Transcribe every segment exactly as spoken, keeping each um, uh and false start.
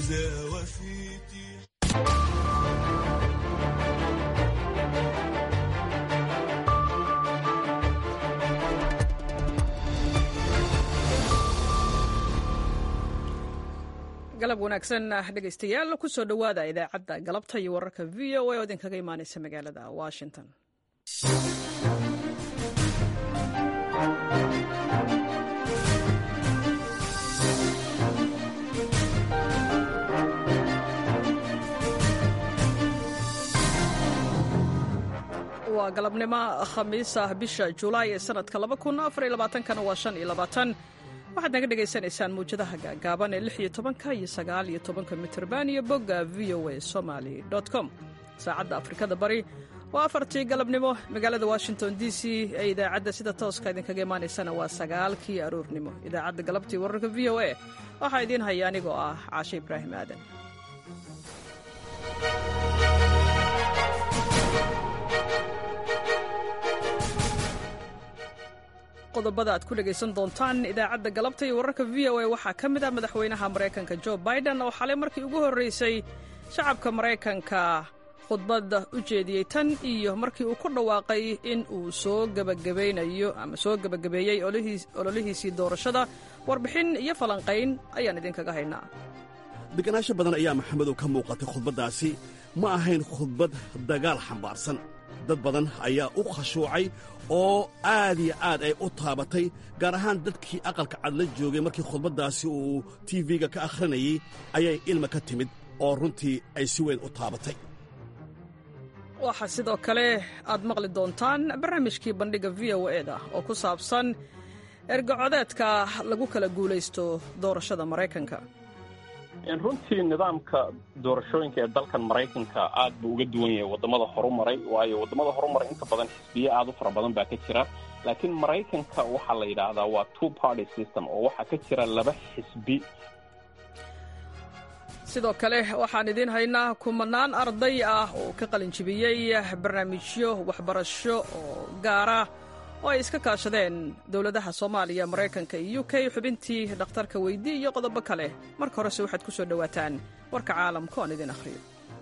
وزاوى فيتي. galab wanaagsan dhegaystayaal ku soo dhowaada idaacadda galabta iyo wararka v o a oo idinkaga imaanaysa magaalada washington. waa galabnimo khamiis ah bisha julaay ee sanadka laba kun afar iyo labaatan-kana waa shan iyo labaatan. waxaad naga dhegaysanaysaan mawjadaha gaagaaban ee lix iyo tobanka iyo sagaal iyo tobanka mitirban iyo bogga v o a somali com. saacadda afrikada bari waa afartii galabnimo, magaalada washington d c ee idaacadda sida tooska idinkaga imaanaysana waa sagaalkii aroornimo. idaacadda galabtii wararka v o a waxaa idiin haya anigoo ah caashe ibraahim aadan. qodobada aad ku dhegaysan doontaan idaacadda galabta iyo wararka v o a waxaa ka mid ah madaxweynaha maraykanka jo biden oo xalay markii ugu horraysay shacabka maraykanka khudbadda u jeediyey tan iyo markii uu ku dhawaaqay in uu soo gebagabaynayo ama soo gebagabeeyey ololihiisii doorashada. warbixin iyo falanqayn ayaan idinkaga haynaa. deganaansho badan ayaa maxamedow ka muuqatay khudbaddaasi. ma ahayn khudbad dagaal xambaarsan. dad badan ayaa u khashuucay oo aad iyo aad ay u taabatay, gaar ahaan dadkii aqalka cad la joogay markii khudbaddaasi uu tiifiga ka akhrinayey ayay ilma ka timid oo runtii ay si weyn u taabatay. waxaa sidoo kale aad maqli doontaan barnaamijkii bandhigga v o e da oo ku saabsan ergacodeedka lagu kala guulaysto doorashada maraykanka. runtii nidaamka doorashooyinka ee dalkan maraykanka aad buu uga duwan yahay waddamada horumaray, waayo waddamada horumaray inta badan xisbiye aad u fara badan baa ka jira, laakiin maraykanka waxaa la yidhaahdaa waa two party system oo waxaa ka jira laba xisbi. sidoo kale waxaan idiin haynaa kumanaan arday ah oo ka qalinjibiyey barnaamijyo waxbarasho oo gaara oo ay iska kaashadeen dowladaha soomaaliya, maraykanka iyo u k. xubintii dhakhtarka weydii iyo qodobo kale. marka horese waxaad ku soo dhowaataan warka caalamka oon idin akhriyo.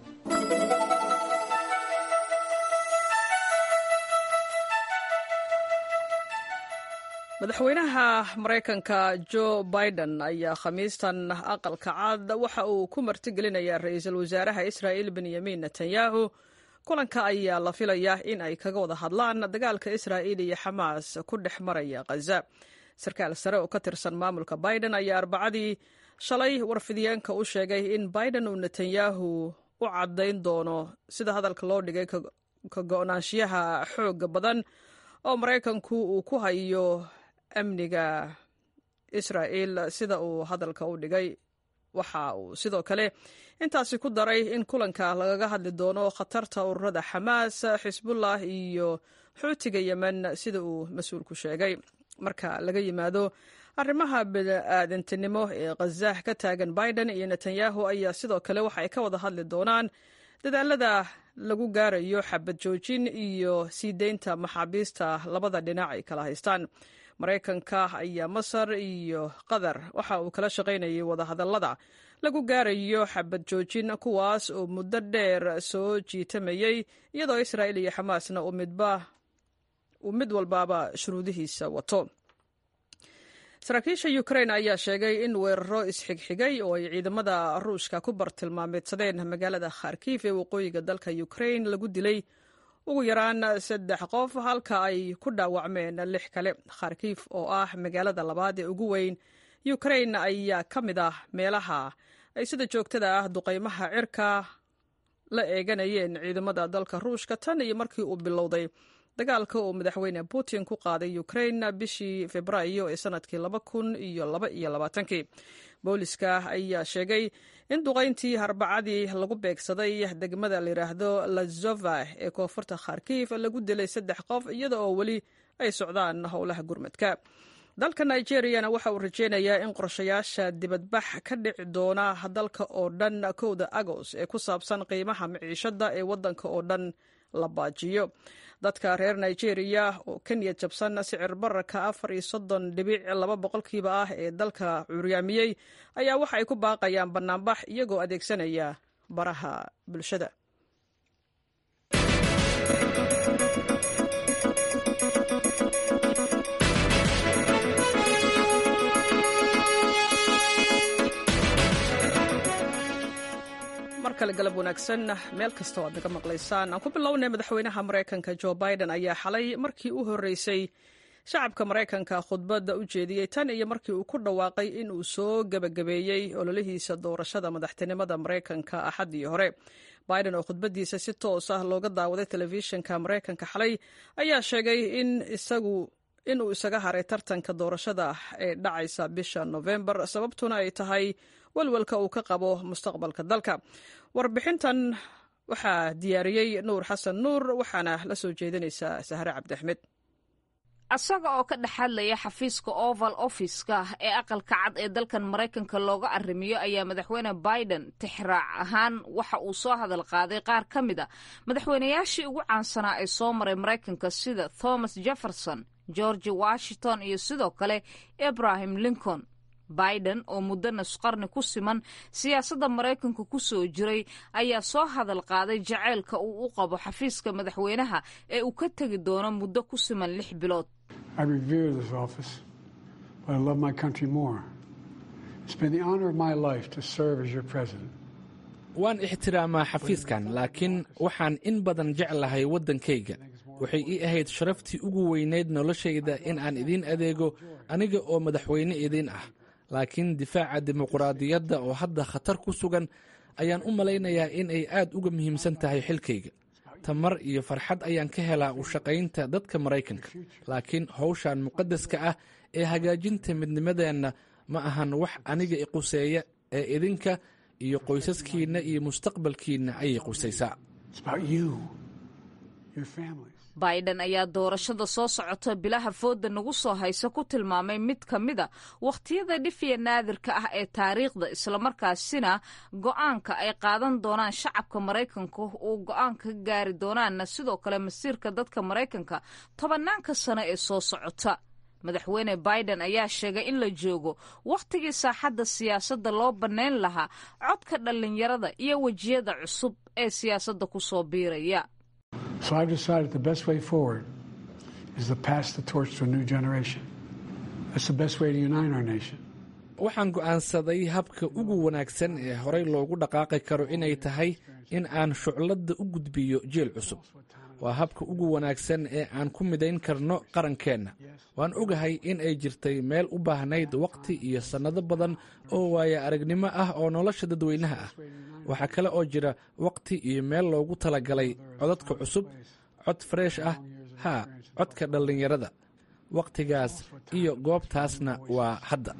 madaxweynaha maraykanka jo biden ayaa khamiistan aqalka cad waxa uu ku martigelinayaa ra'iisul wasaaraha israa'iil benyamin netanyahu. kulanka ayaa la filayaa in ay kaga wada hadlaan dagaalka israa'iil iyo xamaas ku dhex maraya khaza. sarkaal sare oo ka tirsan maamulka biden ayaa arbacadii shalay warfidiyeenka u sheegay in biden uu netanyahu u caddayn doono sida hadalka loo dhigay ka go'naanshiyaha xoogga badan oo maraykanku uu ku hayo amniga israa'iil sida uu hadalka u dhigay. waxa uu sidoo kale intaasi ku daray in kulanka lagaga hadli doono khatarta ururada xamaas, xisbullah iyo xuutiga yemen sida uu mas-uulku sheegay. marka laga yimaado arrimaha bini'aadantinimo ee khaza ka taagan, biden iyo netanyahu ayaa sidoo kale waxa ay ka wada hadli doonaan dadaalada lagu gaarayo xabad joojin iyo sii deynta maxaabiista labada dhinac ay kala haystaan. maraykanka ayaa masar iyo qatar waxa uu kala shaqaynayay wadahadallada lagu gaarayo xabad joojin, kuwaas oo muddo dheer soo jiitamayey, iyadoo israa'iil iyo xamaasna uu mid walbaaba shuruudihiisa wato. saraakiisha ukrain ayaa sheegay in weeraro isxigxigay oo ay ciidamada ruushka ku bartilmaameedsadeen magaalada kharkiif ee waqooyiga dalka ukrain lagu dilay ugu yaraan saddex qof, halka ay ku dhaawacmeen lix kale. kharkiif oo ah magaalada labaad ee ugu weyn ukrain ayaa ka mid ah meelaha ay sida joogtada ah duqaymaha cirka la eeganayeen ciidamada dalka ruushka tan iyo markii uu bilowday dagaalka uu madaxweyne putin ku qaaday ukrain bishii febraayo ee sanadkii laba kun iyo laba iyo labaatankii. booliska ayaa sheegay in duqayntii arbacadii lagu beegsaday degmada layidhaahdo lazova ee koonfurta kharkiif lagu dilay saddex qof, iyada oo weli ay socdaan howlaha gurmadka. dalka nigeriyana waxa uu rajeynayaa in qorshayaasha dibadbax ka dhici doona dalka oo dhan kowda agos ee ku saabsan qiimaha maciishada ee waddanka oo dhan la baajiyo. dadka reer nigeria oo ka niyad jabsan sicir bararka afar iyo soddon dhibic laba boqolkiiba ah ee dalka curyaamiyey ayaa waxa ay ku baaqayaan bannaanbax iyagoo adeegsanaya baraha bulshada. mar kale galab wanaagsan meel kasta oo aad naga maqlaysaan. aan ku bilownay madaxweynaha maraykanka jo biden ayaa xalay markii u horreysay shacabka maraykanka khudbadda u jeediyey tan iyo markii uu ku dhawaaqay in uu soo gebagabeeyey ololihiisa doorashada madaxtinimada maraykanka axaddii hore. biden oo khudbaddiisa si toos ah looga daawaday telefishinka maraykanka xalay ayaa sheegay in isagu inuu isaga haray tartanka doorashada ee dhacaysa bisha nofembar, sababtuna ay tahay walwalka uu ka qabo mustaqbalka dalka. warbixintan waxaa diyaariyey nuur xasan nuur waxaana la soo jeedinaysaa sahre cabdiaxmed. asaga oo ka dhex hadlaya xafiiska oval office-ka ee aqalka cad ee dalkan maraykanka looga arrimiyo ayaa madaxweyne biden tixraac ahaan waxa uu soo hadal qaaday qaar ka mid a madaxweynayaashii ugu caansanaa ee soo maray maraykanka sida thomas jefferson, george washington iyo sidoo kale abraham lincoln. biden oo muddo nusqarni ku siman siyaasadda maraykanka ku soo jiray ayaa soo hadal qaaday jaceylka uu u qabo xafiiska madaxweynaha ee uu ka tegi doono muddo ku siman lix bilood. waan ixtiraamaa xafiiskan, laakiin waxaan in badan jeclahay waddankayga. waxay ii ahayd sharaftii ugu weynayd noloshayda in aan idiin adeego aniga oo madaxweyne idiin ah, laakiin difaaca dimuqraadiyadda oo hadda khatar ku sugan ayaan u malaynayaa in ay aad uga muhiimsan tahay xilkayga. tamar iyo farxad ayaan ka helaa u shaqaynta dadka maraykanka, laakiin howshan muqadaska ah ee hagaajinta midnimadeenna ma ahan wax aniga i quseeya ee idinka iyo qoysaskiinna iyo mustaqbalkiinna ayay qusaysaa. biden ayaa doorashada soo socota bilaha fooda nagu soo haysa ku tilmaamay mid ka mida wakhtiyada dhifiya naadirka ah ee taariikhda, islamarkaasina go'aanka ay qaadan doonaan shacabka maraykanka uu go'aanka ka gaari doonaanna sidoo kale masiirka dadka maraykanka tobanaanka sano ee soo socota. madaxweyne biden ayaa sheegay in la joogo wakhtigii saaxadda siyaasadda loo bannayn lahaa codka dhallinyarada iyo wejiyada cusub ee siyaasadda ku soo biiraya. So I've decided the best way forward is to pass the torch to a new generation. That's the best way to unite our nation. waxaan go'aansaday habka ugu wanaagsan ee horey loogu dhaqaaqi karo inay tahay in aan shucladda u gudbiyo jiil cusub. waa habka ugu wanaagsan ee aan ku midayn karno qarankeenna. waan ogahay in ay jirtay meel u baahnayd waqti iyo sannado badan oo waaya aragnimo ah oo nolosha dadweynaha ah. waxaa kale oo jira waqti iyo meel loogu talagalay codadka cusub, cod freesh ah, haa, codka dhallinyarada. waqtigaas iyo goobtaasna waa hadda.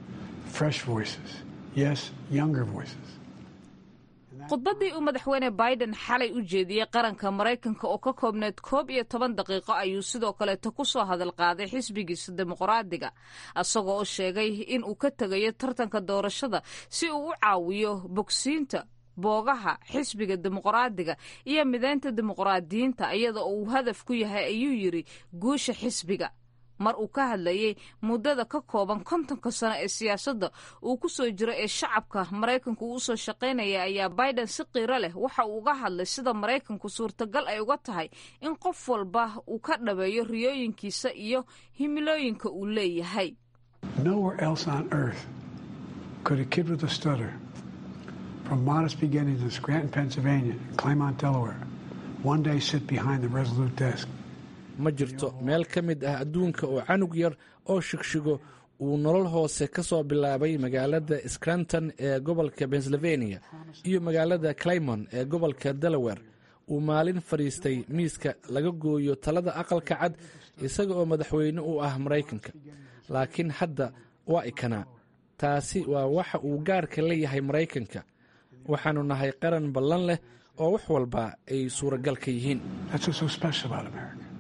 khudbaddii uu madaxweyne biden xalay u jeediyey qaranka maraykanka oo ka koobneed koob iyo toban daqiiqo ayuu sidoo kaleeto ku soo hadal qaaday xisbigiisa dimuqraadiga, isagoo oo sheegay in uu ka tegayo tartanka doorashada si uu u caawiyo bogsiinta boogaha xisbiga dimuqraadiga iyo midaynta dimuqraadiyiinta, iyada oo uu hadaf ku yahay ayuu yidhi guusha xisbiga. mar uu ka hadlayey muddada ka kooban kontonka sano ee siyaasadda uu ku soo jiro ee shacabka maraykanku uu usoo shaqaynaya ayaa biden si qiiro leh waxa uu uga hadlay sida maraykanku suurtagal ay uga tahay in qof walba uu ka dhabeeyo riyooyinkiisa iyo himilooyinka uu leeyahay. Nowhere else on earth could a kid with a stutter from modest beginnings in Scranton, Pennsylvania, and Claymont, Delaware, one day sit behind the Resolute desk. ma jirto meel ka mid ah adduunka oo canug yar oo shigshigo uu nolol hoose ka soo bilaabay magaalada Scranton ee gobolka Pennsylvania iyo magaalada Claymont ee gobolka Delaware uu maalin fariistay miiska laga gooyo talada aqalka cad isaga oo madaxweyne u ah Maraykanka. laakiin hadda waa ikana taasi waa waxa uu gaarka leeyahay Maraykanka. waxaanu nahay qaran ballan leh oo wax walba ay suuragal ka yihiin.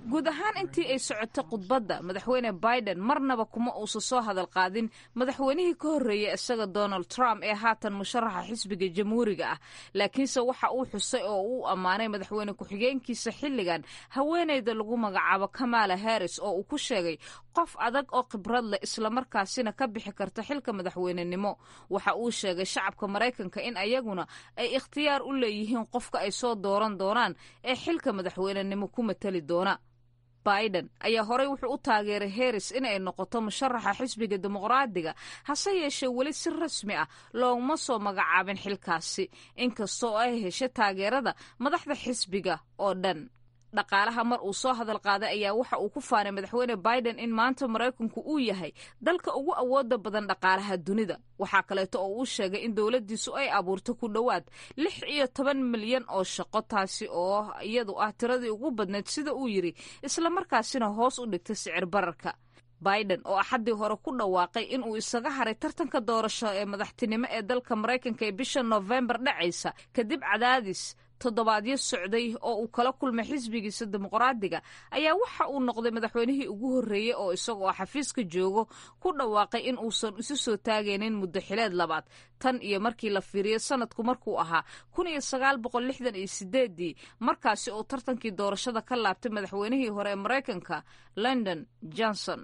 guud ahaan intii ay socotay khudbadda madaxweyne biden marnaba kuma uusan soo hadal qaadin madaxweynihii ka horreeyey isaga donald trump ee haatan musharaxa xisbiga jamhuuriga ah laakiinse waxa uu xusay oo uu ammaanay madaxweyne ku-xigeenkiisa xilligan haweenayda lagu magacaabo kamala harris oo uu ku sheegay qof adag oo khibrad leh islamarkaasina ka bixi karta xilka madaxweynenimo waxa uu sheegay shacabka maraykanka in ayaguna ay ikhtiyaar u leeyihiin qofka ay soo dooran doonaan ee xilka madaxweynenimo ku matali doona biden ayaa horey wuxuu u taageeray harris inay noqoto musharaxa xisbiga dimuqraadiga hase yeeshee weli si rasmi ah looguma soo magacaabin xilkaasi inkastoo ay heshay taageerada madaxda xisbiga oo dhan dhaqaalaha mar uu soo hadal qaaday ayaa waxa uu ku faanay madaxweyne biden in maanta maraykanku uu yahay dalka ugu awooda badan dhaqaalaha dunida waxaa kaleeto oo uu sheegay in dowladdiisu ay abuurto ku dhowaad lix iyo toban milyan oo shaqo taasi oo iyadu ah tiradii ugu badneyd sida uu yidhi islamarkaasina hoos u dhigtay sicir bararka biden oo axaddii hore ku dhawaaqay inuu isaga haray tartanka doorasho ee madaxtinimo ee dalka maraykanka ee bisha noofembar dhacaysa kadib cadaadis toddobaadyo socday oo uu kala kulmay xisbigiisa dimuqraadiga ayaa waxa uu noqday madaxweynihii ugu horreeyey oo isagoo xafiiska joogo ku dhawaaqay in uusan isu soo taagaynin muddo xileed labaad tan iyo markii la fiiriyo sanadku markuu ahaa kun iyo sagaal boqol lixdan iyo sideedii markaasi oo tartankii doorashada ka laabtay madaxweynihii hore ee maraykanka lyndon johnson.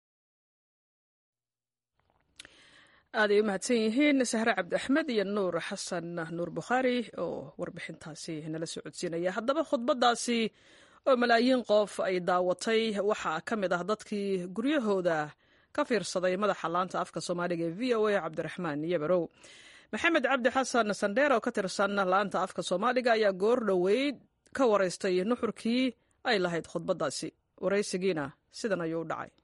aad ay u mahadsan yihiin sahre cabdi axmed iyo nuur xasan nuur bukhaari oo warbixintaasi nala soo codsiinaya haddaba khudbaddaasi oo malaayiin qof ay daawatay waxaa ka mid ah dadkii guryahooda ka fiirsaday madaxa laanta afka soomaaliga ee v o a cabdiraxmaan yabarow maxamed cabdi xasan sandheer oo ka tirsan laanta afka soomaaliga ayaa goor dhoweyd ka waraystay nuxurkii ay lahayd khudbaddaasi waraysigiina sidan ayuu u dhacay.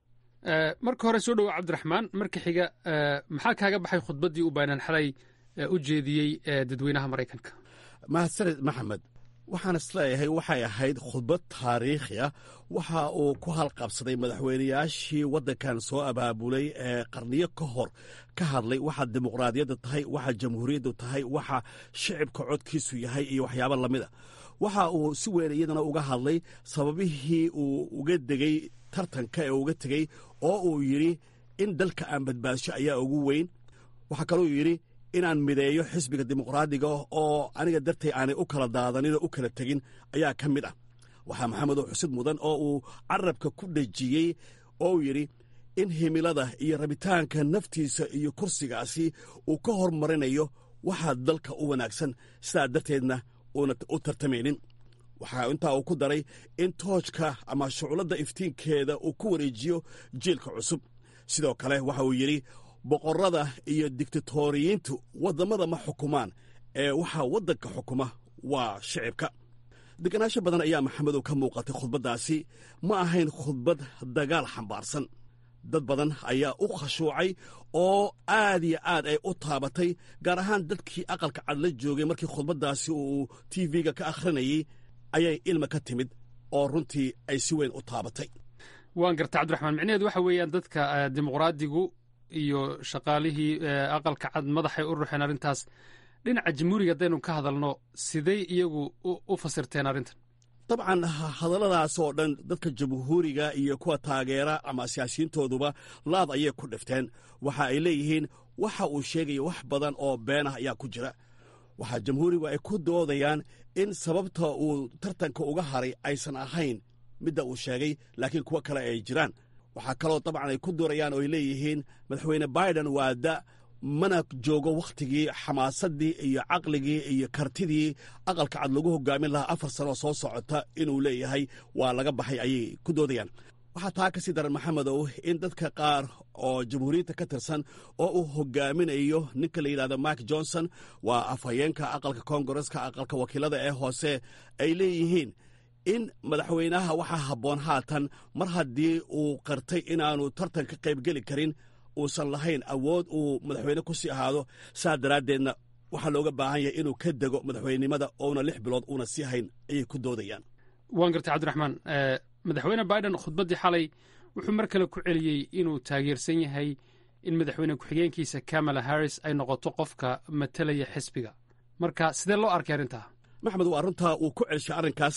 marka hore soo dhowa cabdiraxmaan marka xiga maxaa kaaga baxay khudbaddii uu biden xalay u jeediyey dadweynaha maraykanka? mahadsaned maxamed, waxaan isleeyahay waxay ahayd khudbad taariikhi ah. waxa uu ku halqabsaday madaxweynayaashii waddankan soo abaabulay ee qarniyo ka hor ka hadlay waxa dimuqraadiyadda tahay, waxa jamhuuriyaddu tahay, waxa shicibka codkiisu yahay iyo waxyaabo lamid a. waxa uu si weyn iyadana uga hadlay sababihii uu uga degay tartanka ee uga tegey oo uu yidhi in dalka aan badbaadsho ayaa ugu weyn. waxaa kaluu yidhi inaan mideeyo xisbiga dimuqraadiga oo aniga dartay aanay u kala daadanin oo u kala tegin ayaa ka mid ah. waxaa maxamedow xusid mudan oo uu carabka ku dhejiyey oo uu yidhi in himilada iyo rabitaanka naftiisa iyo kursigaasi uu ka hormarinayo waxaa dalka u wanaagsan, sidaa darteedna uuna u tartamaynin. waxaa intaa uu ku daray in toojka ama shucladda iftiinkeeda uu ku wareejiyo jiilka cusub. sidoo kale waxa uu yidhi boqorrada iyo digtatoriyiintu waddammada ma xukumaan ee waxaa waddanka xukuma waa shicibka. deganaansho badan ayaa maxamedow ka muuqatay khudbaddaasi. ma ahayn khudbad dagaal xambaarsan. dad badan ayaa u khashuucay oo aad iyo aad ay u taabatay, gaar ahaan dadkii aqalka cad la joogay markii khudbaddaasi uu t v-ga ka akhrinayey ayay ilma ka timid oo runtii ay si weyn u taabatay. waan garta cabdiraxmaan, micnaheedu waxa weeyaan dadka dimuqraadigu iyo shaqaalihii aqalka cad madaxay u ruxeen arrintaas. dhinaca jamhuuriga haddaynu ka hadalno, siday iyagu u fasirteen arrintan? dabcan hadalladaas oo dhan dadka jamhuuriga iyo kuwa taageera ama siyaasiyiintooduba laad ayay ku dhifteen. waxa ay leeyihiin waxa uu sheegaya wax badan oo been ah ayaa ku jira. waxaa jamhuurigu ay ku doodayaan in sababta uu tartanka uga haray aysan ahayn midda uu sheegay, laakiin kuwo kale ay jiraan. waxaa kaloo dabcan ay ku doorayaan oo ay leeyihiin madaxweyne biden waa da mana joogo wakhtigii xamaasaddii iyo caqligii iyo kartidii aqalka cad lagu hogaamin lahaa afar sanoo soo socota inuu leeyahay waa laga baxay ayay ku doodayaan. waxaa taa ka sii daran maxamedow in dadka qaar oo jamhuuriyadda ka tirsan oo uu hogaaminayo ninka la yidhahdo mike johnson, waa afhayeenka aqalka koongareska aqalka wakiilada ee hoose, ay leeyihiin in madaxweynaha waxaa habboon haatan mar haddii uu qartay inaanu tartan ka qaybgeli karin, uusan lahayn awood uu madaxweyne ku sii ahaado. saa daraaddeedna waxaa looga baahan yahay inuu ka dego madaxweynenimada ouna lix bilood uuna sii hayn ayay ku doodayaan. waan gartay cabdiraxmaan, madaxweyne biden khudbaddii xalay wuxuu mar kale ku celiyey inuu taageersan yahay in madaxweyne ku-xigeenkiisa kamala harris ay noqoto qofka matalaya xisbiga. marka sidee loo arkay arrintaa? maxmed, waa runtaa uu ku celshay arrinkaas,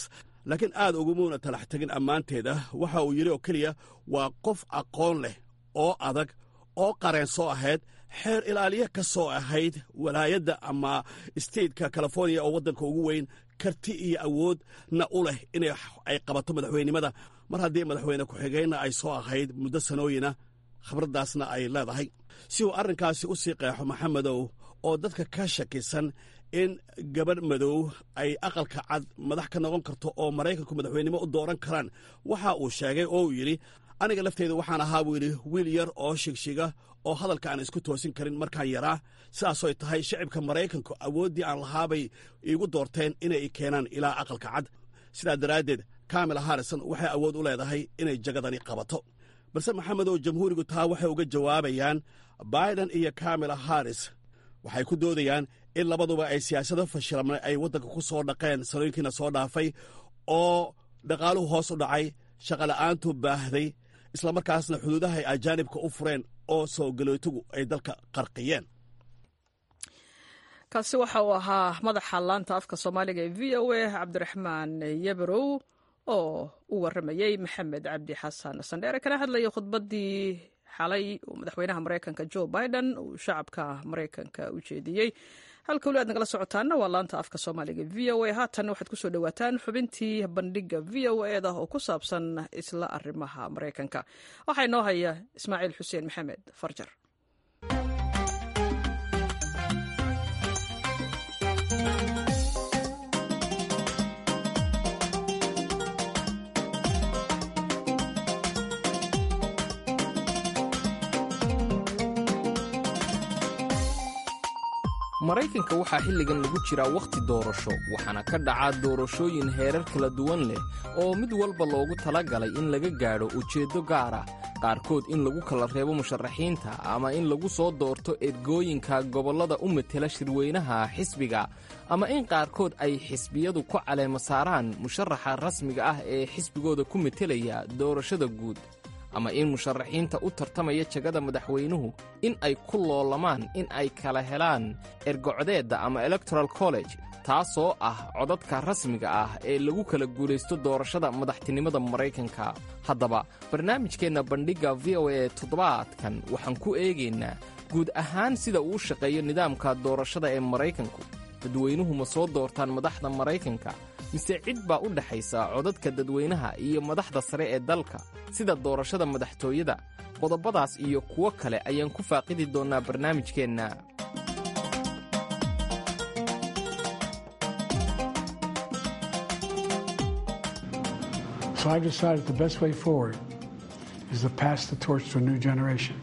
laakiin aad ugumauna talax tegin ammaanteeda. waxa uu yidhi oo keliya waa qof aqoon leh oo adag oo qareen soo ahayd, xeer ilaaliye ka soo ahayd walaayadda ama stateka california oo waddanka ugu weyn, karti iyo awoodna u leh inay ay qabato madaxweynenimada, mar haddii madaxweyne ku-xigeenna ay soo ahayd muddo sanooyina, khibraddaasna ay leedahay. si uu arrinkaasi u sii qeexo maxamedow oo dadka ka shakisan in gabadh madow ay aqalka cad madax ka noqon karto oo maraykanku madaxweynenimo u dooran karaan, waxa uu sheegay oo uu yidhi, aniga lafteyda waxaan ahaa buu yidhi wiil yar oo shigshiga oo hadalka aan isku toosin karin markaan yaraa, sidaasoy tahay shacibka maraykanku awooddii aan lahaabay iigu doorteen inay i keenaan ilaa aqalka cad. sidaa daraaddeed kamala harrison waxay awood u leedahay inay jagadani qabato. balse maxamedow jamhuurigu taa waxay uga jawaabayaan biden iyo kamala harris waxay ku doodayaan in labaduba ay siyaasado fashilmay ay waddanka ku soo dhaqeen sanooyinkiina soo dhaafay, oo dhaqaaluhu hoos u dhacay, shaqola'aantu baahday, islamarkaasna xuduudaha ay ajaanibka u fureen oo soo galootigu ay dalka qarqiyeen. kaasi waxa uu ahaa madaxa laanta afka soomaaliga ee v o a cabdiraxmaan yabarow oo u warramayey maxamed cabdi xasan sandheere, kana hadlayay khudbaddii xalay uu madaxweynaha maraykanka joe biden uu shacabka maraykanka u jeediyey. halka weli aad nagala socotaana waa laanta afka soomaaliga v o a. haatan waxaad ku soo dhowaataan xubintii bandhiga v o eda oo ku saabsan isla arrimaha maraykanka. waxaa inoo haya ismaaciil xuseen maxamed farjar. maraykanka waxaa xilligan lagu jiraa wakhti doorasho, waxaana ka dhacaa doorashooyin heerar kala duwan leh oo mid walba loogu talagalay in laga gaadho ujeeddo gaar ah, qaarkood in lagu kala reebo musharaxiinta ama in lagu soo doorto ergooyinka gobollada u matela shirweynaha xisbiga, ama in qaarkood ay xisbiyadu ku caleemo saaraan musharaxa rasmiga ah ee xisbigooda ku metelaya doorashada guud, ama in musharaxiinta u tartamaya jagada madaxweynuhu in ay ku loolamaan in ay kala helaan ergocdeedda ama electoral college, taasoo ah codadka rasmiga ah ee lagu kala guulaysto doorashada madaxtinimada maraykanka. haddaba barnaamijkeenna bandhigga v o a toddobaadkan waxaan ku eegaynaa guud ahaan sida uu shaqeeyo nidaamka doorashada ee maraykanku. dadweynuhu ma soo doortaan madaxda maraykanka, mise cid baa u dhexaysa codadka dadweynaha iyo madaxda sare ee dalka sida doorashada madaxtooyada? qodobadaas iyo kuwo kale ayaan ku faaqidi doonnaa barnaamijkeenna. So I've decided the best way forward is to pass the torch to a new generation.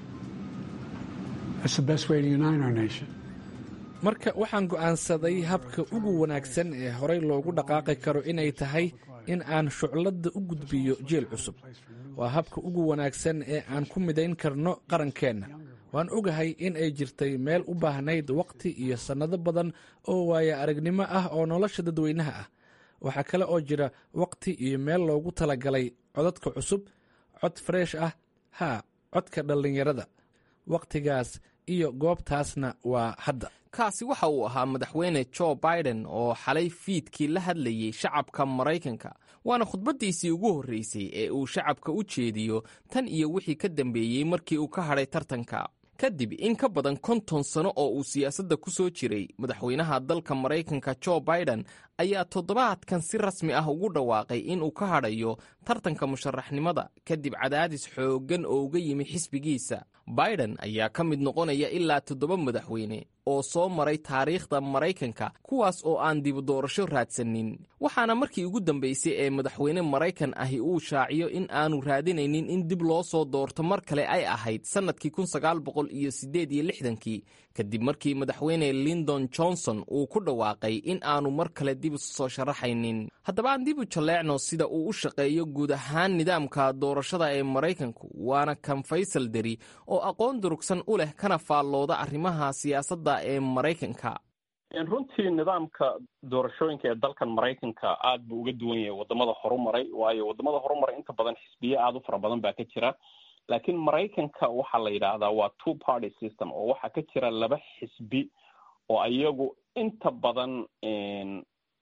That's the best way to unite our nation. marka waxaan go'aansaday habka ugu wanaagsan ee horey loogu dhaqaaqi karo inay tahay in aan shucladda u gudbiyo jiil cusub. waa habka ugu wanaagsan ee aan ku midayn karno qarankeenna. waan ogahay in ay jirtay meel u baahnayd wakhti iyo sannado badan oo waaya aragnimo ah oo nolosha dadweynaha ah. waxaa kale oo jira wakhti iyo meel loogu talagalay codadka cusub, cod freesh ah, haa, codka dhallinyarada. wakhtigaas iyo goobtaasna waa hadda. kaasi waxa uu ahaa madaxweyne joe biden oo xalay fiidkii la hadlayey shacabka maraykanka, waana khudbaddiisii ugu horraysay ee uu shacabka u jeediyo tan iyo wixii ka dambeeyey markii uu ka hadhay tartanka. kadib in ka badan konton sano oo uu siyaasadda ku soo jiray, madaxweynaha dalka maraykanka joe biden ayaa toddobaadkan si rasmi ah ugu dhawaaqay inuu ka hadhayo tartanka musharaxnimada kadib cadaadis xooggan oo uga yimi xisbigiisa. biden ayaa ka mid noqonaya ilaa toddoba madaxweyne oo soo maray taariikhda maraykanka, kuwaas oo aan dib doorasho raadsanin, waxaana markii ugu dambaysay ee madaxweyne maraykan ahi uu shaaciyo in aanu raadinaynin in dib loo soo doorto mar kale ay ahayd sannadkii kun sagaal boqol iyo siddeed iyo lixdankii, kadib markii madaxweyne lyndon johnson uu ku dhawaaqay in aanu mar kale dib soo sharaxaynin. haddaba aan dib u jalleecno sida uu u shaqeeyo guud ahaan nidaamka doorashada ee maraykanku, waana kan faysal deri oo aqoon durugsan u leh kana faallooda arrimaha siyaasadda ee maraykanka. runtii nidaamka doorashooyinka ee dalkan maraykanka aad buu uga duwan yahay wadamada horumaray, waayo wadamada horumaray inta badan xisbiye aada u fara badan baa ka jira, laakiin maraykanka waxaa la yidhaahdaa waa two party system, oo waxaa ka jira laba xisbi oo iyagu inta badan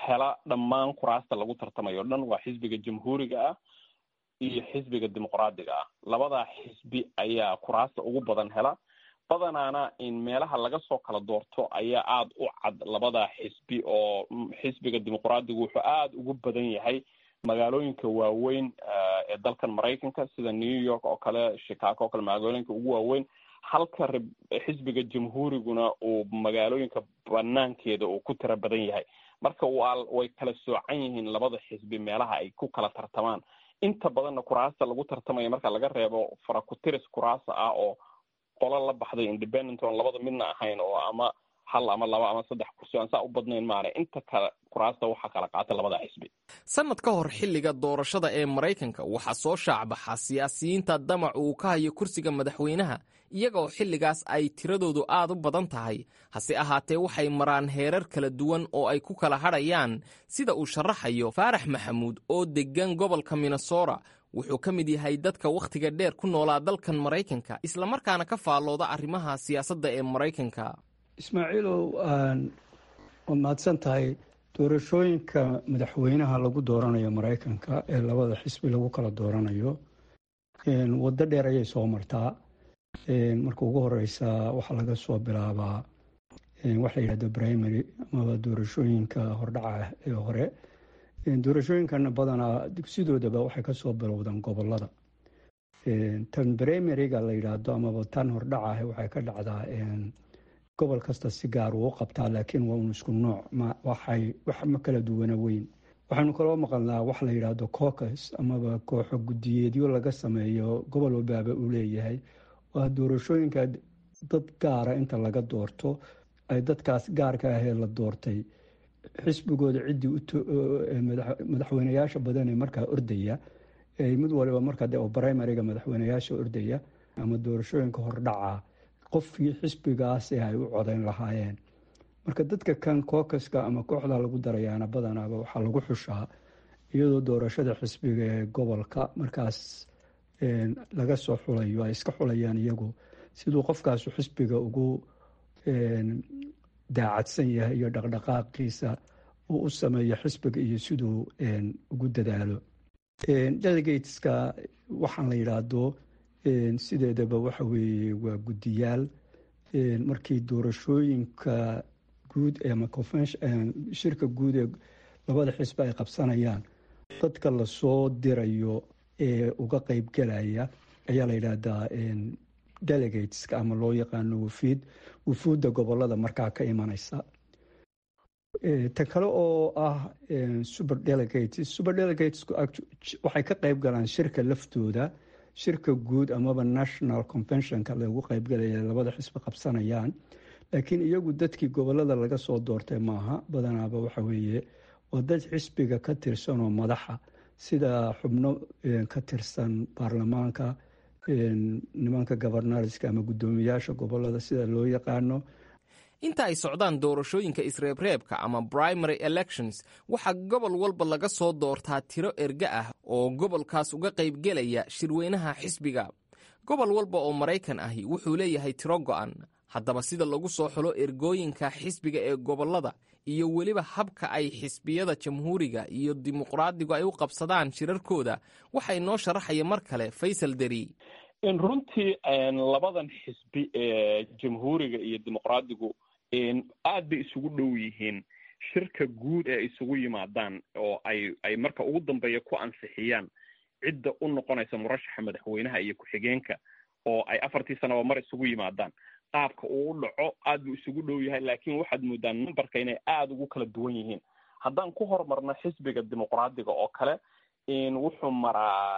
hela dhammaan kuraasta lagu tartamayo o dhan waa xisbiga jamhuuriga ah iyo xisbiga dimuqraadiga ah. labadaa xisbi ayaa kuraasta ugu badan hela. badanaana in meelaha laga soo kala doorto ayaa aada u cad labadaa xisbi, oo xisbiga dimuqraadigu wuxuu aada ugu badan yahay magaalooyinka waaweyn ee dalkan maraykanka sida new york oo kale, chicago oo kale, magaalooyinka ugu waaweyn, halka xisbiga jamhuuriguna uu magaalooyinka banaankeeda uu ku tira badan yahay. marka way kala soocan yihiin labada xisbi meelaha ay ku kala tartamaan. inta badanna kuraasta lagu tartamaya marka laga reebo farakutiris kuraasa ah oo qolo la baxday independent oon labada midna ahayn oo ama hal ama laba ama saddex kursi aan saa u badnayn maane, inta kale kuraasta waxaa kala qaata labada xisbi. sanad ka hor xilliga doorashada ee maraykanka waxaa soo shaacbaxa siyaasiyiinta damac uu ka hayo kursiga madaxweynaha, iyaga oo xilligaas ay tiradoodu aad u badan tahay. hase ahaatee waxay maraan heerar kala duwan oo ay ku kala hadhayaan, sida uu sharaxayo faarax maxamuud oo deggan gobolka minnesota. wuxuu ka mid yahay dadka wakhtiga dheer ku noolaa dalkan maraykanka, islamarkaana ka faallooda arrimaha siyaasadda ee maraykanka. ismaaciilow waad mahadsan tahay. doorashooyinka madaxweynaha lagu dooranayo maraykanka ee labada xisbi lagu kala dooranayo waddo dheer ayay soo martaa. marka ugu horeysa waxaa laga soo bilaabaa waxa la yidhahdo primary amaba doorashooyinka hordhaca ee hore. doorashooyinkana badanaa dugsidoodaba waxay kasoo bilowdaan gobolada. tan primaryga la yidhaahdo amaba tan hordhaca waxay ka dhacdaa gobol kasta si gaar uu qabtaa, laakiin waa un isku nooc, waxay wax ma kala duwana weyn. waxaanu kaloo maqalnaa wax la yidhaahdo caucus amaba kooxo guddiyeedyo laga sameeyo gobol walbaaba uu leeyahay. waa doorashooyinka dad gaara inta laga doorto ay dadkaas gaarka ahee la doortay xisbigooda ciddii madaxweyneyaasha badanee markaa ordaya, mid waliba markaa de oo primariga madaxweyneyaasha ordaya ama doorashooyinka hordhaca qofkii xisbigaas ay u codayn lahaayeen. marka dadka kan caucuska ama kooxda lagu darayaana badanaaba waxaa lagu xushaa iyadoo doorashada xisbiga ee gobolka markaas laga soo xulayo, ay iska xulayaan iyagu siduu qofkaasu xisbiga ugu daacadsan yahay iyo dhaqdhaqaaqiisa uu u sameeyo xisbiga iyo siduu ugu dadaalo. delegateska waxaan la yidhaahdo sideedaba waxa weeye waa guddiyaal. markii doorashooyinka guud ama shirka guud ee labada xisbi ay qabsanayaan, dadka lasoo dirayo ee uga qeybgelaya ayaa la yidhaahdaa delegateska ama loo yaqaano wufiid wufuudda gobolada markaa ka imanaysa. ta kale oo ah super delegates super delegates waxay ka qeyb galaan shirka laftooda, shirka guud amaba national conventionka lagu qeybgalaya labada xisbi qabsanayaan. laakiin iyagu dadkii gobolada laga soo doortay maaha, badanaaba waxa weeye waa dad xisbiga ka tirsan oo madaxa, sida xubno ka tirsan baarlamaanka, nimanka governorska ama guddoomiyaasha gobolada sida loo yaqaano. inta ay socdaan doorashooyinka isreebreebka ama primary elections, waxaa gobol walba laga soo doortaa tiro erga ah oo gobolkaas uga qaybgelaya shirweynaha xisbiga. gobol walba oo maraykan ahi wuxuu leeyahay tiro go'an. haddaba sida lagu soo xulo ergooyinka xisbiga ee gobolada iyo weliba habka ay xisbiyada jamhuuriga iyo dimuqraadigu ay u qabsadaan shirarkooda waxaa inoo sharaxaya mar kale faysal deri. in runtii labadan xisbi ee jamhuuriga iyo dimuqraadigu aad bay isugu dhow yihiin. shirka guud ee isugu yimaadaan oo ay ay marka ugu dambeeya ku ansixiyaan cidda u noqonaysa murashaxa madaxweynaha iyo ku-xigeenka, oo ay afartii sanaba mar isugu yimaadaan. qaabka uu u dhaco aad buu isugu dhow yahay, laakiin waxaad moodaan numberka inay aada ugu kala duwan yihiin. haddaan ku horumarno xisbiga dimuqraadiga oo kale, wuxuu maraa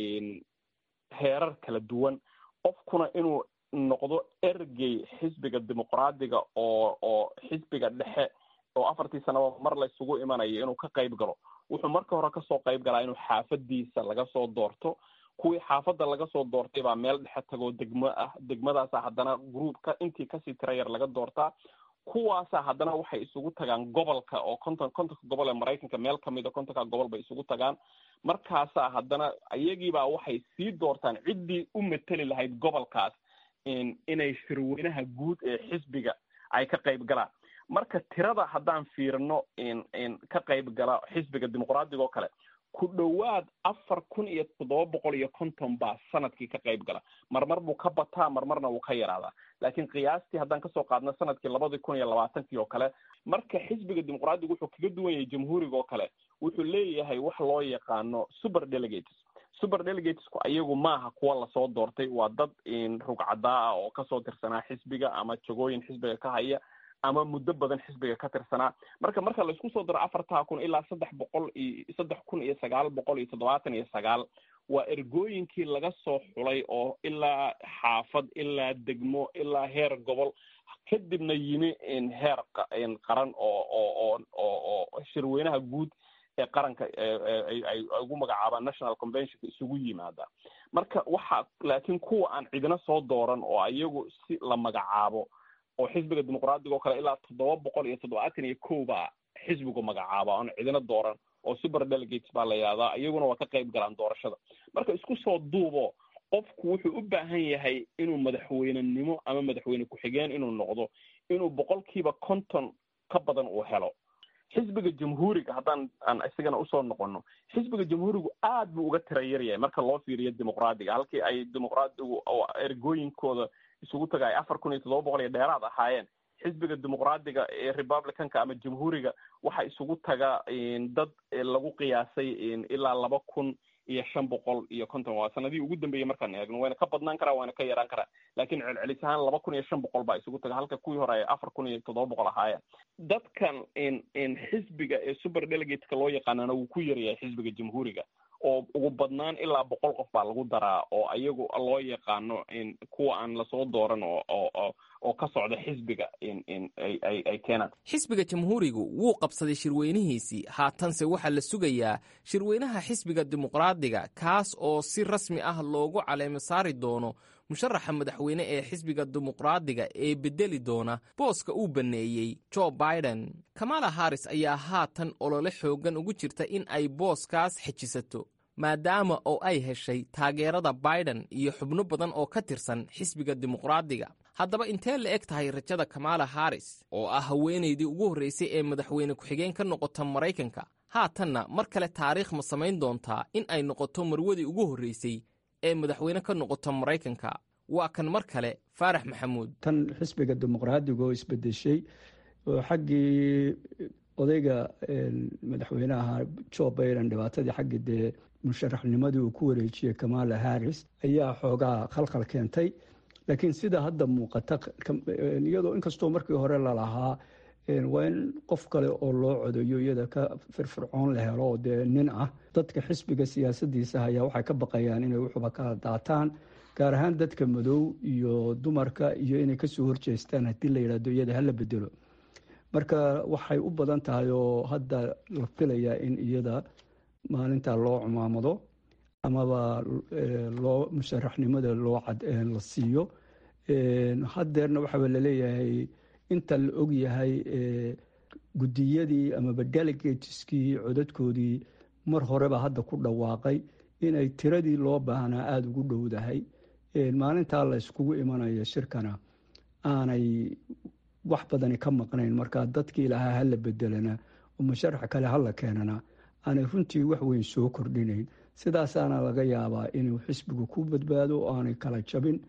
heerar kala duwan. qofkuna inuu noqdo ergey xisbiga dimuqraadiga oo oo xisbiga dhexe oo afartii sanaba mar la isugu imanayo inuu ka qayb galo, wuxuu marka hore kasoo qayb galaa inuu xaafadiisa laga soo doorto. kuwii xaafadda laga soo doortay baa meel dhexe tagoo degmo ah, degmadaasa haddana groupka intii kasii tira yar laga doortaa. kuwaasa haddana waxay isugu tagaan gobolka oo konton kontonka gobol ee maraykanka meel kamid a kontonka gobol bay isugu tagaan. markaasaa haddana iyagiibaa waxay sii doortaan ciddii u mateli lahayd gobolkaas inay shirweynaha guud ee xisbiga ay ka qayb galaan. marka tirada haddaan fiirino ka qayb gala xisbiga dimuqraadiga oo kale ku dhowaad afar kun iyo toddoba boqol iyo konton baa sanadkii ka qayb gala marmar buu ka bataa marmarna wuu ka yaraadaa laakiin qiyaastii haddaan kasoo qaadno sanadkii labadii kun iyo labaatankii oo kale marka xisbiga dimuqraadiga wuxuu kaga duwan yahay jamhuuriga oo kale wuxuu leeyahay wax loo yaqaano super delegates super delegatesku ayagu maaha kuwa lasoo doortay waa dad rugcadaa ah oo kasoo tirsanaa xisbiga ama jagooyin xisbiga ka haya ama muddo badan xisbiga ka tirsanaa marka marka laisku soo daro afartaa kun ilaa saddex boqol iyo saddex kun iyo sagaal boqol iyo toddobaatan iyo sagaal waa ergooyinkii laga soo xulay oo ilaa xaafad ilaa degmo ilaa heer gobol kadibna yimi heer qaran oo oo oo oo shirweynaha guud ee qaranka ay ugu magacaabaan national conventionka isugu yimaada marka waxa laakiin kuwa aan cidina soo dooran oo ayagu si la magacaabo oo xisbiga dimuqraadiga oo kale ilaa toddoba boqol iyo toddobaatan iyo kow baa xisbigu magacaaba oon cidina dooran oo super delegates baa la yidhahdaa iyaguna waa ka qayb galaan doorashada marka isku soo duubo qofku wuxuu u baahan yahay inuu madaxweynenimo ama madaxweyne ku-xigeen inuu noqdo inuu boqolkiiba konton ka badan uu helo xisbiga jamhuuriga haddaan aan isagana usoo noqono xisbiga jamhuurigu aad buu uga tira yar yahay marka loo fiiriyo dimuqraadiga halkii ay dimuqraadigu ergooyinkooda isugu taga ay afar kun iyo toddoba boqol iyo dheeraad ahaayeen xisbiga dimuqraadiga ee republicanka ama jamhuuriga waxa isugu taga dad lagu qiyaasay ilaa laba kun iyo shan boqol iyo konton waa sanadihii ugu dambeeyey markaan eegno wayna ka badnaan karaa wayna ka yaraan karaa laakiin celcelis ahaan laba kun iyo shan boqol baa isugu taga halka kuwii hore ay afar kun iyo toddoba boqol ahaayeen dadkan xisbiga ee super delegateka loo yaqaanana wuu ku yaryahay xisbiga jamhuuriga oo ugu badnaan ilaa boqol qof baa lagu daraa oo ayagu loo yaqaano kuwa aan lasoo dooran oo oo oo ka socda xisbiga ay ay keenaan xisbiga jamhuurigu wuu qabsaday shirweynihiisii haatanse waxaa la sugayaa shirweynaha xisbiga dimuqraadiga kaas oo si rasmi ah loogu caleemo saari doono musharaxa madaxweyne ee xisbiga dimuqraadiga ee bedeli doona booska uu baneeyey joe biden kamala harris ayaa haatan olole xoogan ugu jirta in ay booskaas xejisato maadaama oo ay heshay taageerada biden iyo xubno badan oo ka tirsan xisbiga dimuqraadiga haddaba intee la eg tahay rajada kamala harris oo ah haweenaydii ugu horreysay ee madaxweyne ku-xigeen ka noqota maraykanka haatanna mar kale taariikh ma samayn doontaa in ay noqoto marwadii ugu horreysay ee madaxweyne ka noqota maraykanka waa kan mar kale faarax maxamuud tan xisbiga dimuqraadiga oo isbedeshay oo xaggii odayga madaxweynaha joe biden dhibaatadii xaggii dee musharaxnimadii uu ku wareejiyey kamala harris ayaa xoogaa khalkhal keentay laakiin sida hadda muuqata iyadoo inkastoo markii hore lalahaa waa in qof kale oo loo codeeyo iyada ka firfircoon la helo oo dee nin ah dadka xisbiga siyaasadiisa ayaa waxay ka baqayaan inay wuxuba kala daataan gaar ahaan dadka madow iyo dumarka iyo inay kasoo horjeestaan haddii la yidhahdo iyada hala bedelo marka waxay u badan tahay oo hadda la filayaa in iyada maalintaa loo cumaamado amaba loo musharaxnimada loo la siiyo hadeerna waxaa laleeyahay inta la og yahay gudiyadii amaba delegateskii codadkoodii mar horeba hadda ku dhawaaqay inay tiradii loo baahnaa aada ugu dhowdahay maalintaa la iskugu imanayo shirkana aanay wax badani ka maqnayn markaa dadkii lahaa hala bedelana oo musharax kale hala keenana aanay runtii wax weyn soo kordhinayn sidaasaana laga yaabaa inuu xisbigu ku badbaado oo aanay kala jabin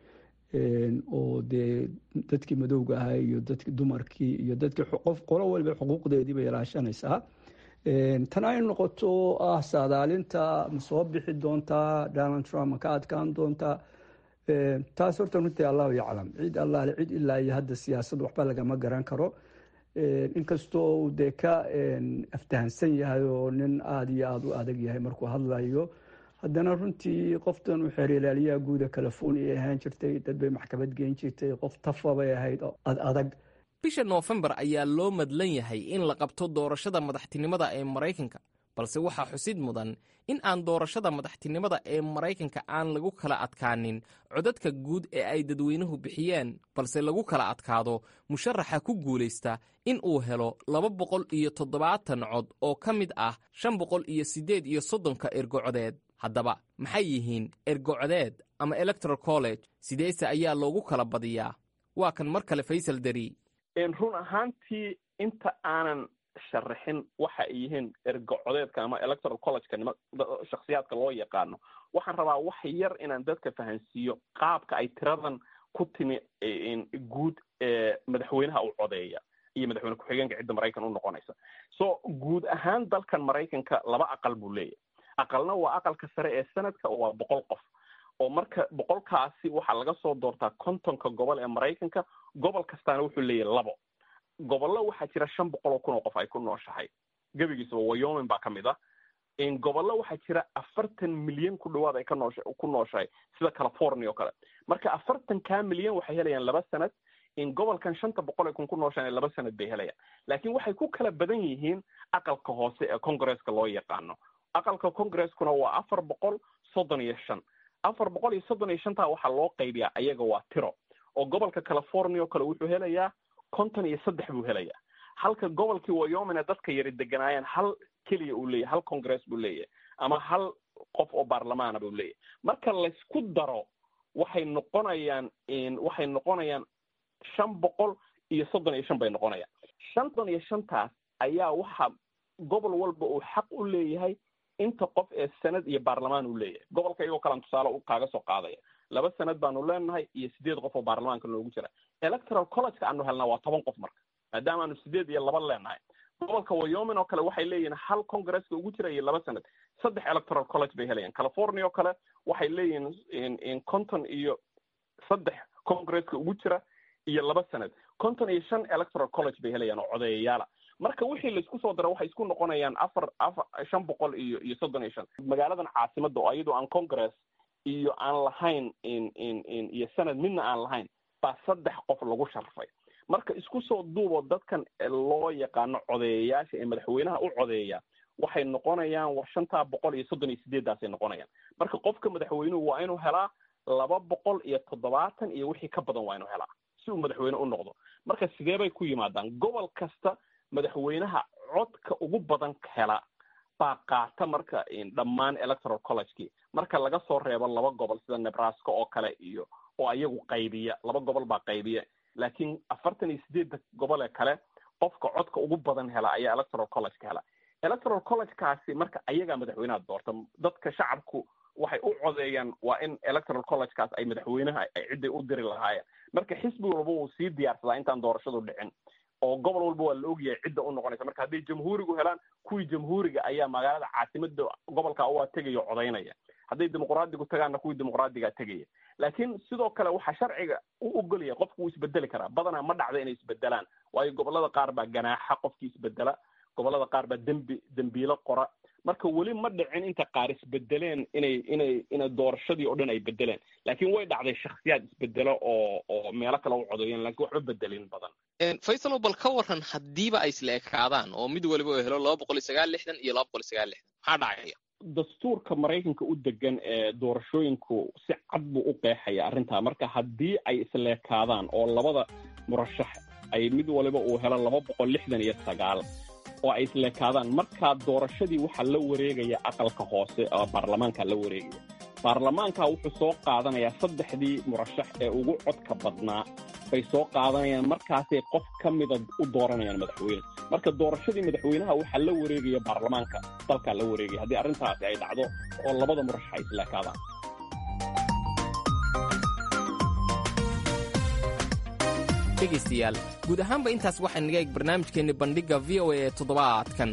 oo dee dadkii madowga ahaa iyo dadki dumarkii iyo dadkii qof qolo waliba xuquuqdeedii bay ilaashanaysaa tan ay noqoto ah saadaalinta ma soo bixi doontaa donald trump ma ka adkaan doontaa taas horta runtii allahu yaclam cid allaale cid ilaa iyo hadda siyaasad waxba lagama garan karo inkastoo dee ka aftahansan yahay oo nin aada iyo aada u adag yahay markuu hadlayo haddana runtii qoftan u xeerilaaliyaha guuda california ahaan jirtay dad bay maxkamad geen jirtay qof tafa bay ahayd ad adag bisha noofembar ayaa loo madlan yahay in la qabto doorashada madaxtinimada ee maraykanka balse waxaa xusid mudan in aan doorashada madaxtinimada ee maraykanka aan lagu kala adkaanin codadka guud ee ay dadweynuhu bixiyeen balse lagu kala adkaado musharaxa ku guulaysta in uu helo laba boqol iyo toddobaatan cod oo ka mid ah shan boqol iyo siddeed iyo soddonka ergocodeed haddaba maxay yihiin ergocodeed ama electoral college sideese ayaa loogu kala badiyaa waa kan mar kale faysal dari run ahaantii inta aanan sharaxin waxa ay yihiin ergocodeedka ama electoral collegeka nima shakhsiyaadka loo yaqaano waxaan rabaa wax yar inaan dadka fahansiiyo qaabka ay tiradan ku timi guud ee madaxweynaha u codeeya iyo madaxweyne ku-xigeenka cidda maraykan u noqonaysa so guud ahaan dalkan maraykanka laba aqal buu leeyahay aqalna waa aqalka sare ee sanadka waa boqol qof oo marka boqolkaasi waxaa laga soo doortaa kontonka gobol ee maraykanka gobol kastaana wuxuu leeyahay labo gobollo waxaa jira shan boqol oo kun oo qof ay ku nooshahay gebigiisaba wyoming baa ka mid ah gobollo waxaa jira afartan milyan ku dhawaad ay ka noosha ku nooshahay sida california oo kale marka afartankaa milyan waxay helayaan laba sanad in gobolkan shanta boqol ay kun ku nooshahay laba sanad bay helayaan laakiin waxay ku kala badan yihiin aqalka hoose ee congresska loo yaqaano aqalka congreskuna waa afar boqol soddon iyo shan afar boqol iyo soddon iyo shantaa waxaa loo qaybiyaa ayaga waa tiro oo gobolka california oo kale wuxuu helayaa konton iyo saddex buu helayaa halka gobolkii wyoming dadka yari deganaayeen hal keliya uu leeyahay hal congress buu leeyahay ama hal qof oo baarlamaana buu leeyahay marka laysku daro waxay noqonayaan waxay noqonayaan shan boqol iyo soddon iyo shan bay noqonayaan shantan iyo shantaas ayaa waxa gobol walba uu xaq u leeyahay inta qof ee sanad iyo baarlamaan uu leeyahay gobolka iyagoo kalan tusaale u kaaga soo qaadaya laba sanad baanu leenahay iyo sideed qof oo baarlamaanka noogu jira electoral collegeka aanu helnaa waa toban qof marka maadaama aanu sideed iyo laba leenahay gobolka wyoming oo kale waxay leeyihiin hal congresska ugu jira iyo laba sanad saddex electoral college bay helayaan california oo kale waxay leeyihiin konton iyo saddex congresska ugu jira iyo laba sanad konton iyo shan electoral college bay helayaan oo codeeyayaala marka wixii laisku soo dara waxay isku noqonayaan afar afar shan boqol iyo iyo soddon iyo shan magaaladan caasimada oo iyadoo aan congress iyo aan lahayn in in in iyo sanad midna aan lahayn baa saddex qof lagu sharfay marka isku soo duubo dadkan loo yaqaano codeeyayaasha ee madaxweynaha u codeeya waxay noqonayaan war shantaa boqol iyo soddon iyo sideedaasay noqonayaan marka qofka madaxweynuhu waa inuu helaa laba boqol iyo toddobaatan iyo wixii ka badan waa inuu helaa si uu madaxweyne u noqdo marka sidee bay ku yimaadaan gobol kasta madaxweynaha codka ugu badan hela baa qaata marka dhammaan electoral collegekii marka laga soo reebo laba gobol sida nebraska oo kale iyo oo ayagu qaybiya laba gobol baa qaybiya laakiin afartan iyo sideedda gobol ee kale qofka codka ugu badan hela ayaa electoral collegeka hela electoral collegekaasi marka ayagaa madaxweynaha doorta dadka shacabku waxay u codeeyaan waa in electoral collegekaas ay madaxweynaha ay cidday u diri lahaayeen marka xisbi walba wuu sii diyaarsadaa intaan doorashadu dhicin oo gobol walba waa la ogyahay cidda u noqonaysa marka hadday jamhuurigu helaan kuwii jamhuuriga ayaa magaalada caasimada gobolka uwaa tegaya o codaynaya hadday dimuqraadigu tagaanna kuwii dimuqraadigaa tegaya laakiin sidoo kale waxaa sharciga u ogolaya qofku wuu isbedeli karaa badanaa ma dhacda inay isbedelaan waayo gobolada qaar baa ganaaxa qofkii isbedela gobolada qaar baa dembi dembiilo qora marka weli ma dhicin inta qaar isbedeleen inay inay inay doorashadii oo dhan ay bedeleen laakiin way dhacday shakhsiyaad isbedelo oo oo meelo kale u codeeyeen laakiin waxba bedelin badan faysal bal ka waran haddiiba ay isla ekaadaan oo mid waliba uu helo laba boqol iyo sagaal lixdan iyo laba boqol iyo sagaal lixdan maxaa dhacaya dastuurka maraykanka u degan ee doorashooyinku si cad buu u qeexaya arrintaa marka haddii ay isla ekaadaan oo labada murashax ay mid waliba uu helo laba boqol lixdan iyo sagaal oo ay isla ekaadaan markaa doorashadii waxaa la wareegaya aqalka hoose oo baarlamaanka la wareegaya baarlamaanka wuxuu soo qaadanayaa saddexdii murashax ee ugu codka badnaa bay soo qaadanayaan markaasay qof ka mida u dooranayaan madaxweyne marka doorashadii madaxweynaha waxaa la wareegaya baarlamaanka dalkaa la wareegaya haddii arrintaasi ay dhacdo oo labada murashax ay isla ekaadaan dhegaystayaal guud ahaanba intaas waxaa naga eg barnaamijkeenni bandhigga v o a ee toddobaadkan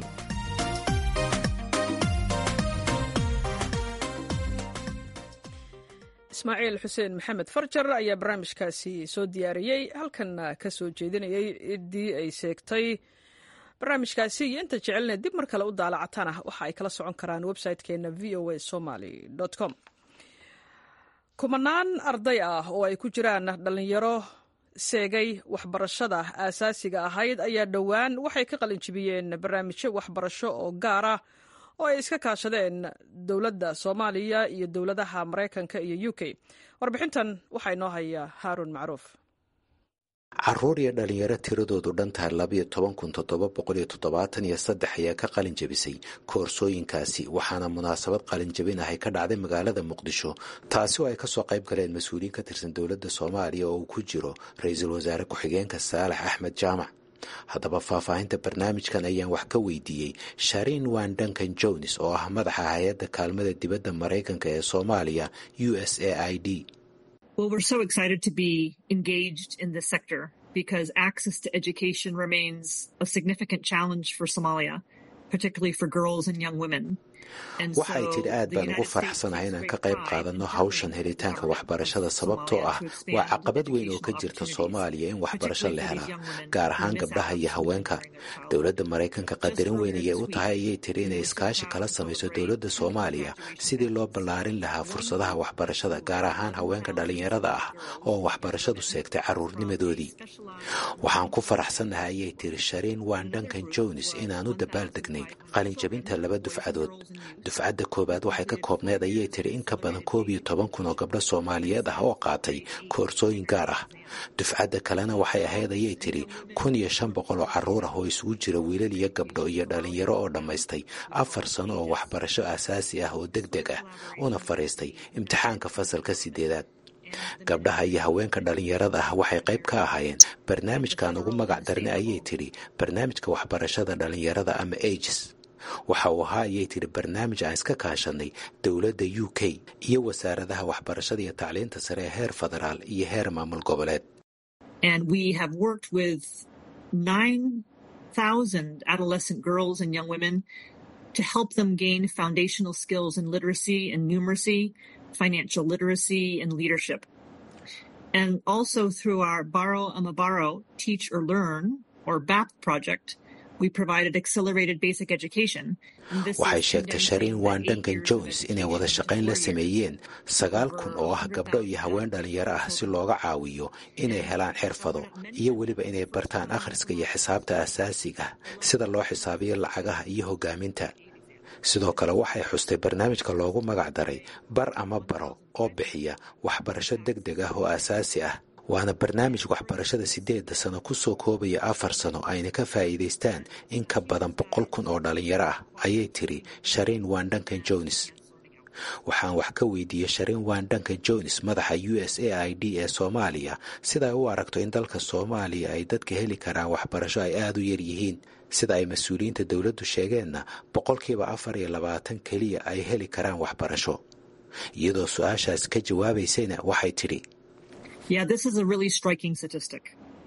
ismaaciil xuseen maxamed farjar ayaa barnaamijkaasi soo diyaariyey halkanna ka soo jeedinayay ciddii ay seegtay barnaamijkaasi iyo inta jecelina dib mar kale u daalacatana waxa ay kala socon karaan website-keenna v o a somaly com kumanaan arday ah oo ay ku jiraan dhallinyaro seegay waxbarashada aasaasiga ahayd ayaa dhowaan waxay ka qalinjibiyeen barnaamijyo waxbarasho oo gaar ah oo ay iska kaashadeen dowladda soomaaliya iyo dowladaha maraykanka iyo u k warbixintan waxaa inoo haya haaruun macruuf caruur iyo dhalinyaro tiradoodu dhantahay labayo toban kun toddoba boqol iyo toddobaatan iyo saddex ayaa ka qalin jabisay koorsooyinkaasi waxaana munaasabad qalin jabin ahay ka dhacday magaalada muqdisho taasi oo ay kasoo qayb galeen mas-uuliyiin ka tirsan dowladda soomaaliya oo uu ku jiro ra-iisul wasaare ku-xigeenka saalax axmed jaamac haddaba faahfaahinta barnaamijkan ayaan wax ka weydiiyey sharin wan duncan jones oo ah madaxa hay-adda kaalmada dibadda maraykanka ee soomaaliya u s a i d. Well, we're so excited to be engaged in this sector because access to education remains a significant challenge for Somalia, particularly for girls and young women. waxay tidhi aad baan ugu faraxsanahay inaan ka qayb qaadanno hawshan helitaanka waxbarashada sababtoo ah waa caqabad weyn oo ka jirta soomaaliya in waxbarasho la helaa gaar ahaan gabdhaha iyo haweenka dowladda maraykanka qadarin weyn ayay u tahay ayay tidhi inay iskaashi kala samayso dowladda soomaaliya sidii loo ballaarin lahaa fursadaha waxbarashada gaar ahaan haweenka dhallinyarada ah oo waxbarashadu seegtay carruurnimadoodii waxaan ku faraxsannahay ayay tidhi sharin wan duncan jones inaan u dabaaldegnay qalinjabinta laba dufcadood dufcadda koowaad waxay ka koobneed ayay tidhi in ka badan koob iyo toban kun oo gabdho soomaaliyeed ah oo qaatay koorsooyin gaar ah dufcadda kalena waxay ahayd ayay tidhi kun iyo shan boqol oo carruur ah oo isugu jira wiilal iyo gabdho iyo dhallinyaro oo dhammaystay afar sano oo waxbarasho aasaasi ah oo deg deg ah una fadhiistay imtixaanka fasalka sideedaad gabdhaha iyo haweenka dhallinyarada ah waxay qayb ka ahaayeen barnaamijkan ugu magac darnay ayay tidhi barnaamijka waxbarashada dhallinyarada ama ages waxa uu ahaa ayay tidhi barnaamij aan iska kaashanay dowladda u k iyo wasaaradaha waxbarashada iyo tacliinta sare ee heer federaal iyo heer maamul goboleed. And we have worked with nine thousand adolescent girls and young women to help them gain foundational skills in literacy and numeracy, financial literacy and leadership. And also through our Baro Amabaro Teach or Learn or B A P project, we provided accelerated basic education. waxay sheegtay sharin wan duncan jones inay wada shaqayn la sameeyeen sagaal kun oo ah gabdho iyo haween dhalinyaro ah si looga caawiyo inay helaan xirfado iyo weliba inay bartaan akhriska iyo xisaabta asaasiga sida loo xisaabiyo lacagaha iyo hogaaminta sidoo kale waxay xustay barnaamijka loogu magac daray bar ama baro oo bixiya waxbarasho deg deg ah oo asaasi ah waana barnaamij waxbarashada sideedda sano ku soo koobaya afar sano ayna ka faa'iidaystaan in ka badan boqol kun oo dhalinyaro ah ayay tiri sharin wan duncan jones waxaan wax ka weydiiyey sharin wan duncan jones madaxa u s a i d ee soomaaliya sida ay u aragto in dalka soomaaliya ay dadka heli karaan waxbarasho ay aada u yar yihiin sida ay mas-uuliyiinta dowladdu sheegeenna boqolkiiba afar iyo labaatan keliya ay heli karaan waxbarasho iyadoo su-aashaas ka jawaabaysayna waxay tidhi Yeah, this is a really striking statistic.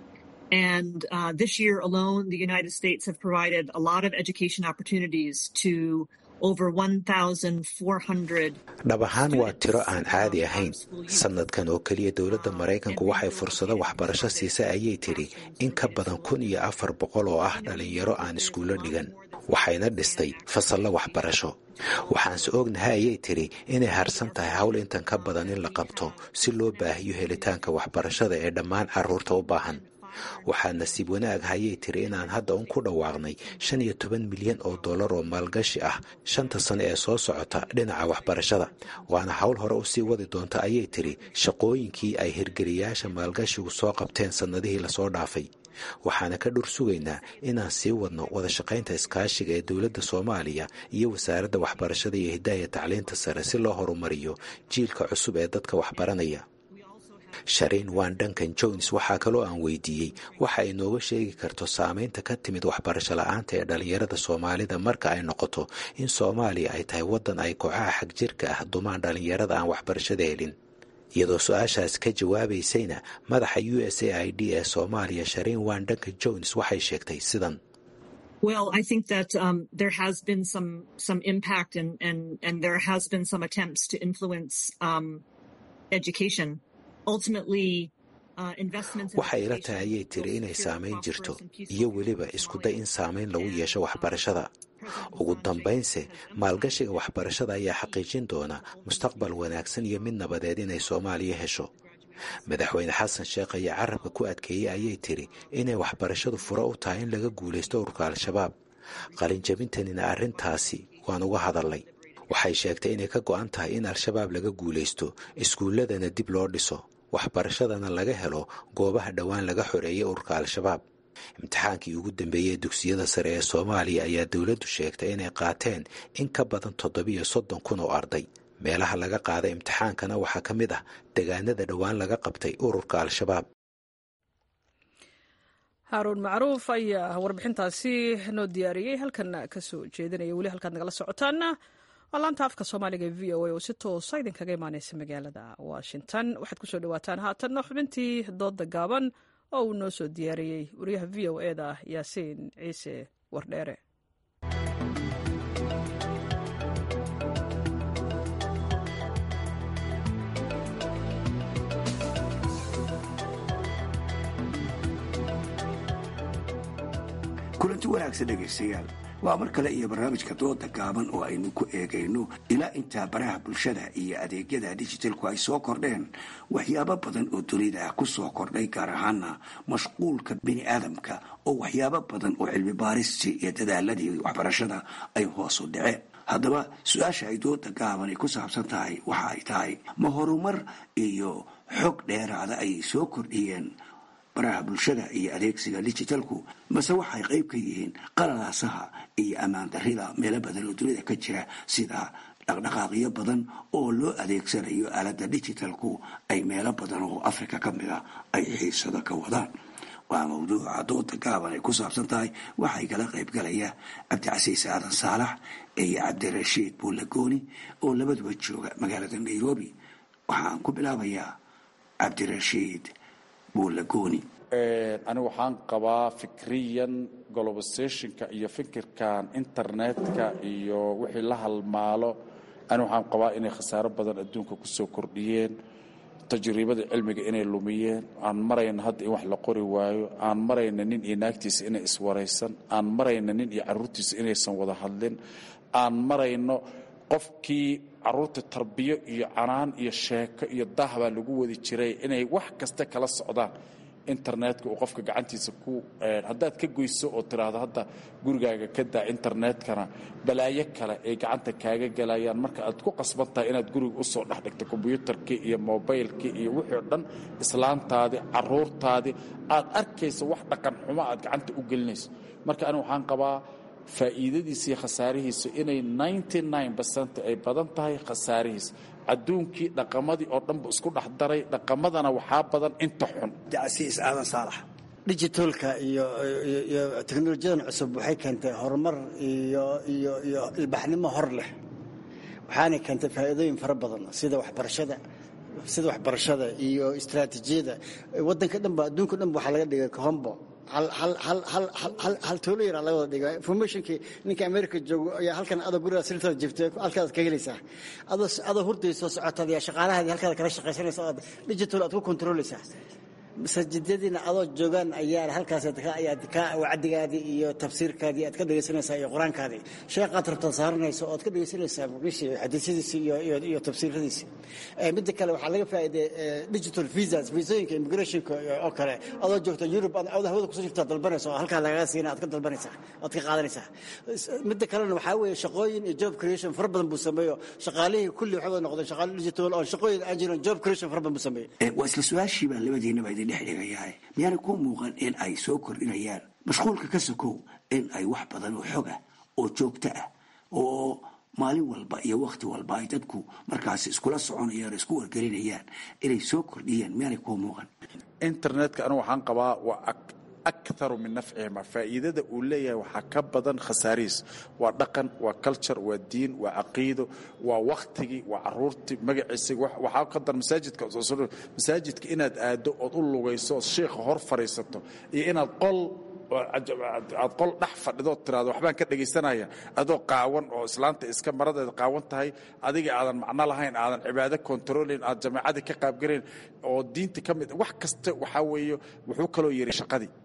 And uh, this year alone, the United States have provided a lot of education opportunities to over one thousand four hundred. dhab ahaan waa tiro aan caadi ahayn sanadkan oo keliya dowladda maraykanku waxay fursado waxbarasho siisay ayay tidhi in ka badan kun iyo afar boqol oo ah dhalinyaro aan iskuulo dhigan waxayna dhistay fasallo waxbarasho waxaanse ognahay ayay tidhi inay harsan tahay hawl intan ka badan in la qabto si loo baahiyo helitaanka waxbarashada ee dhammaan carruurta u baahan waxaa nasiib wanaag hayay tiri inaan hadda un ku dhawaaqnay shan iyo toban milyan oo dollar oo maalgashi ah shanta sano ee soo socota dhinaca waxbarashada waana hawl hore u sii wadi doonta ayay tiri shaqooyinkii ay hirgeliyaasha maalgashigu soo qabteen sannadihii lasoo dhaafay waxaana ka dhur sugaynaa inaan sii wadno wada shaqaynta iskaashiga ee dowladda soomaaliya iyo wasaaradda waxbarashada iyo hidaaya tacliinta sare si loo horumariyo jiilka cusub ee dadka waxbaranaya sharin wan duncan jones waxaa kaloo aan weydiiyey waxa ay nooga sheegi karto saamaynta ka timid waxbarasho la-aanta ee dhalinyarada soomaalida marka ay noqoto in soomaaliya ay tahay waddan ay kooxaha xag jirka ah dumaan dhalinyarada aan waxbarashada helin iyadoo su-aashaas ka jawaabaysayna madaxa u s a i d ee soomaaliya sharin wan duncan jones waxay sheegtay sidan Well, I think that um, there has been some some impact and, and, and there has been some attempts to influence um, education. waxay ila tahay ayay tiri inay saamayn jirto iyo weliba iskuday in saamayn lagu yeesho waxbarashada ugu dambaynse maalgashiga waxbarashada ayaa xaqiijin doona mustaqbal wanaagsan iyo mid nabadeed inay soomaaliya hesho madaxweyne xasan sheekh ayaa carabka ku adkeeyey ayay tiri inay waxbarashadu furo u tahay in laga guulaysto ururka al-shabaab qalinjabintanina arrintaasi waan uga hadalnay waxay sheegtay inay ka go'an tahay in al-shabaab laga guulaysto iskuulladana dib loo dhiso waxbarashadana laga helo goobaha dhowaan laga xoreeyey ururka al-shabaab. imtixaankii ugu dambeeyey dugsiyada sare ee soomaaliya ayaa dowladdu sheegtay inay qaateen in ka badan toddobiyo soddon kun oo arday. meelaha laga qaaday imtixaankana waxaa ka mid ah deegaanada dhowaan laga qabtay ururka al-shabaab. haaruun macruuf ayaa warbixintaasi noo diyaariyey halkan ka soo jeedinaya. weli halkaad nagala socotaana waa laanta afka soomaaliga e v o a oo si toosa idinkaga imaaneysa magaalada washington. waxaad kusoo dhawaataan haatanna xubintii dooda gaaban oo uu noo soo diyaariyey wariyaha v o e da yaasiin ciise wardheere. kulanti wanaagsan dhegaystayaal, waa mar kale iyo barnaamijka dooda gaaban oo aynu ku eegayno ilaa intaa baraha bulshada iyo adeegyada dijitalku ay soo kordheen waxyaabo badan oo dunida ah ku soo kordhay, gaar ahaana mashquulka bini aadamka oo waxyaabo badan oo cilmi baaristii iyo dadaaladii waxbarashada ay hoos u dhaceen. haddaba su-aasha ay dooda gaaban ay ku saabsan tahay waxa ay tahay ma horumar iyo xog dheeraada ayay soo kordhiyeen baraha bulshada iyo adeegsiga dijitalku, mase waxay qayb ka yihiin qalalaasaha iyo ammaan darrida meelo badan oo dunida ka jira, sida dhaqdhaqaaqyo badan oo loo adeegsanayo aaladda dijitalku ay meelo badan oo afrika ka mid a ay xiisado ka wadaan. waa mawduuca dooda gaaban ay ku saabsan tahay. waxay kala qayb galaya cabdicasiis aadan saalax iyo cabdirashiid buulagooni oo labaduba jooga magaalada nairobi. waxaan ku bilaabayaa cabdirashiid buulagooni. anigu waxaan qabaa fikriyan globalizationka iyo fikirkan internetka iyo wixii la halmaalo, anigu waxaan qabaa inay khasaaro badan adduunka ku soo kordhiyeen, tajriibada cilmiga inay lumiyeen. aan marayna hadda in wax la qori waayo, aan marayna nin iyo naagtiisa inay iswaraysan, aan marayna nin iyo carruurtiisa inaysan wada hadlin, aan marayno qofkii carruurta tarbiyo iyo canaan iyo sheeko iyo daahbaa lagu wadi jiray inay wax kasta kala socdaan internetka uu qofka gacantiisa ku haddaad ka goyso oo tiraahdo hadda gurigaaga ka daa internetkana balaayo kale ay gacanta kaaga galayaan. marka aad ku qasban tahay inaad guriga usoo dhex dhigto kombyuutarkii iyo mobaylkii iyo wixii o dhan islaantaadii carruurtaadii aad arkayso wax dhaqan xumo aad gacanta u gelinayso. marka anigu waxaan qabaa faa'iidadiisa iyo khasaarihiisa inay ninety nine percent ay badan tahay khasaarihiisa. adduunkii dhaqamadii oo dhanba isku dhex daray, dhaqamadana waxaa badan inta xun. cabdicasiis aadan saalax. digitalka iyo iyo teknolojiyadan cusub waxay keentay horumar iyo iyo iyo ilbaxnimo hor leh, waxaana keentay faa'iidooyin fara badan sida waxbarashada sida waxbarashada iyo istaraatiijiyada waddanka dhanba adduunka dhanba waxaa laga dhigay kohombo hal toolo yaraa laga wada dhiga. informationkii ninka america joogo ayaa halkan adoo guriga sirtada jiftay halkaad ka helaysaa, adoo hurdayso socotaad yaa shaqaalahaadii halkaad kala shaqaysanaysa ood digital aad ku controlaysaa. masaajidadiina adoo joogaan ayaa halkaas ayaad ka wacdigaadii iyo tafsiirkaadii aad ka dhegaysanaysaa iyo qur-aankaadii sheekhaad rabtaad saaranayso ood ka dhegaysanaysaa muqdishii xadiisyadiisi iyo iyo tafsiiradiisi. midda kale waxaa laga faa'iiday digital visas, visooyinka immigrationka oo kale adoo joogta Europe aad hawada kusoo jirtaa dalbanayso oo halkaa lagaga siina aad ka dalbanaysaa aad ka qaadanaysaa. midda kalena waxaa weeye shaqooyin iyo job creation fara badan buu sameeyo, shaqaalihii kulli waxay wada noqdeen shaqaale digital oo shaqooyin aan jirin, job creation fara badan buu sameeyo. waa isla su-aashii baa labadiinaba idin dhex dhigayahay, miyaana ku muuqan in ay soo kordhinayaan mashquulka ka sokow in ay wax badan oo xog ah oo joogto ah oo maalin walba iyo wakhti walba ay dadku markaas iskula soconayaan oo isku wargelinayaan inay soo kordhiyaan, miyaana ku muuqan? internetka anigu waxaan qabaa waa akharu min nafcihima. faa'iidada uu leeyahay waxaa ka badan khasaarihiis. waa dhaqan, waa culture, waa diin, waa caqiido, waa wakhtigii, waa carruurtii magaciisa. waxaa ka dar masaajidka masaajidka inaad aado ood u lugayso ood sheekha hor fadhiisato iyo inaad qol aad qol dhex fadhido tiraado waxbaan ka dhegaysanaya adoo qaawan oo islaanta iska maradeeda qaawan tahay, adiga aadan macno lahayn, aadan cibaado controlayn, aad jamaacadii ka qaabgalayn oo diinta ka mid wax kasta waxaa weeye wuxuu kaloo yiri shaqadii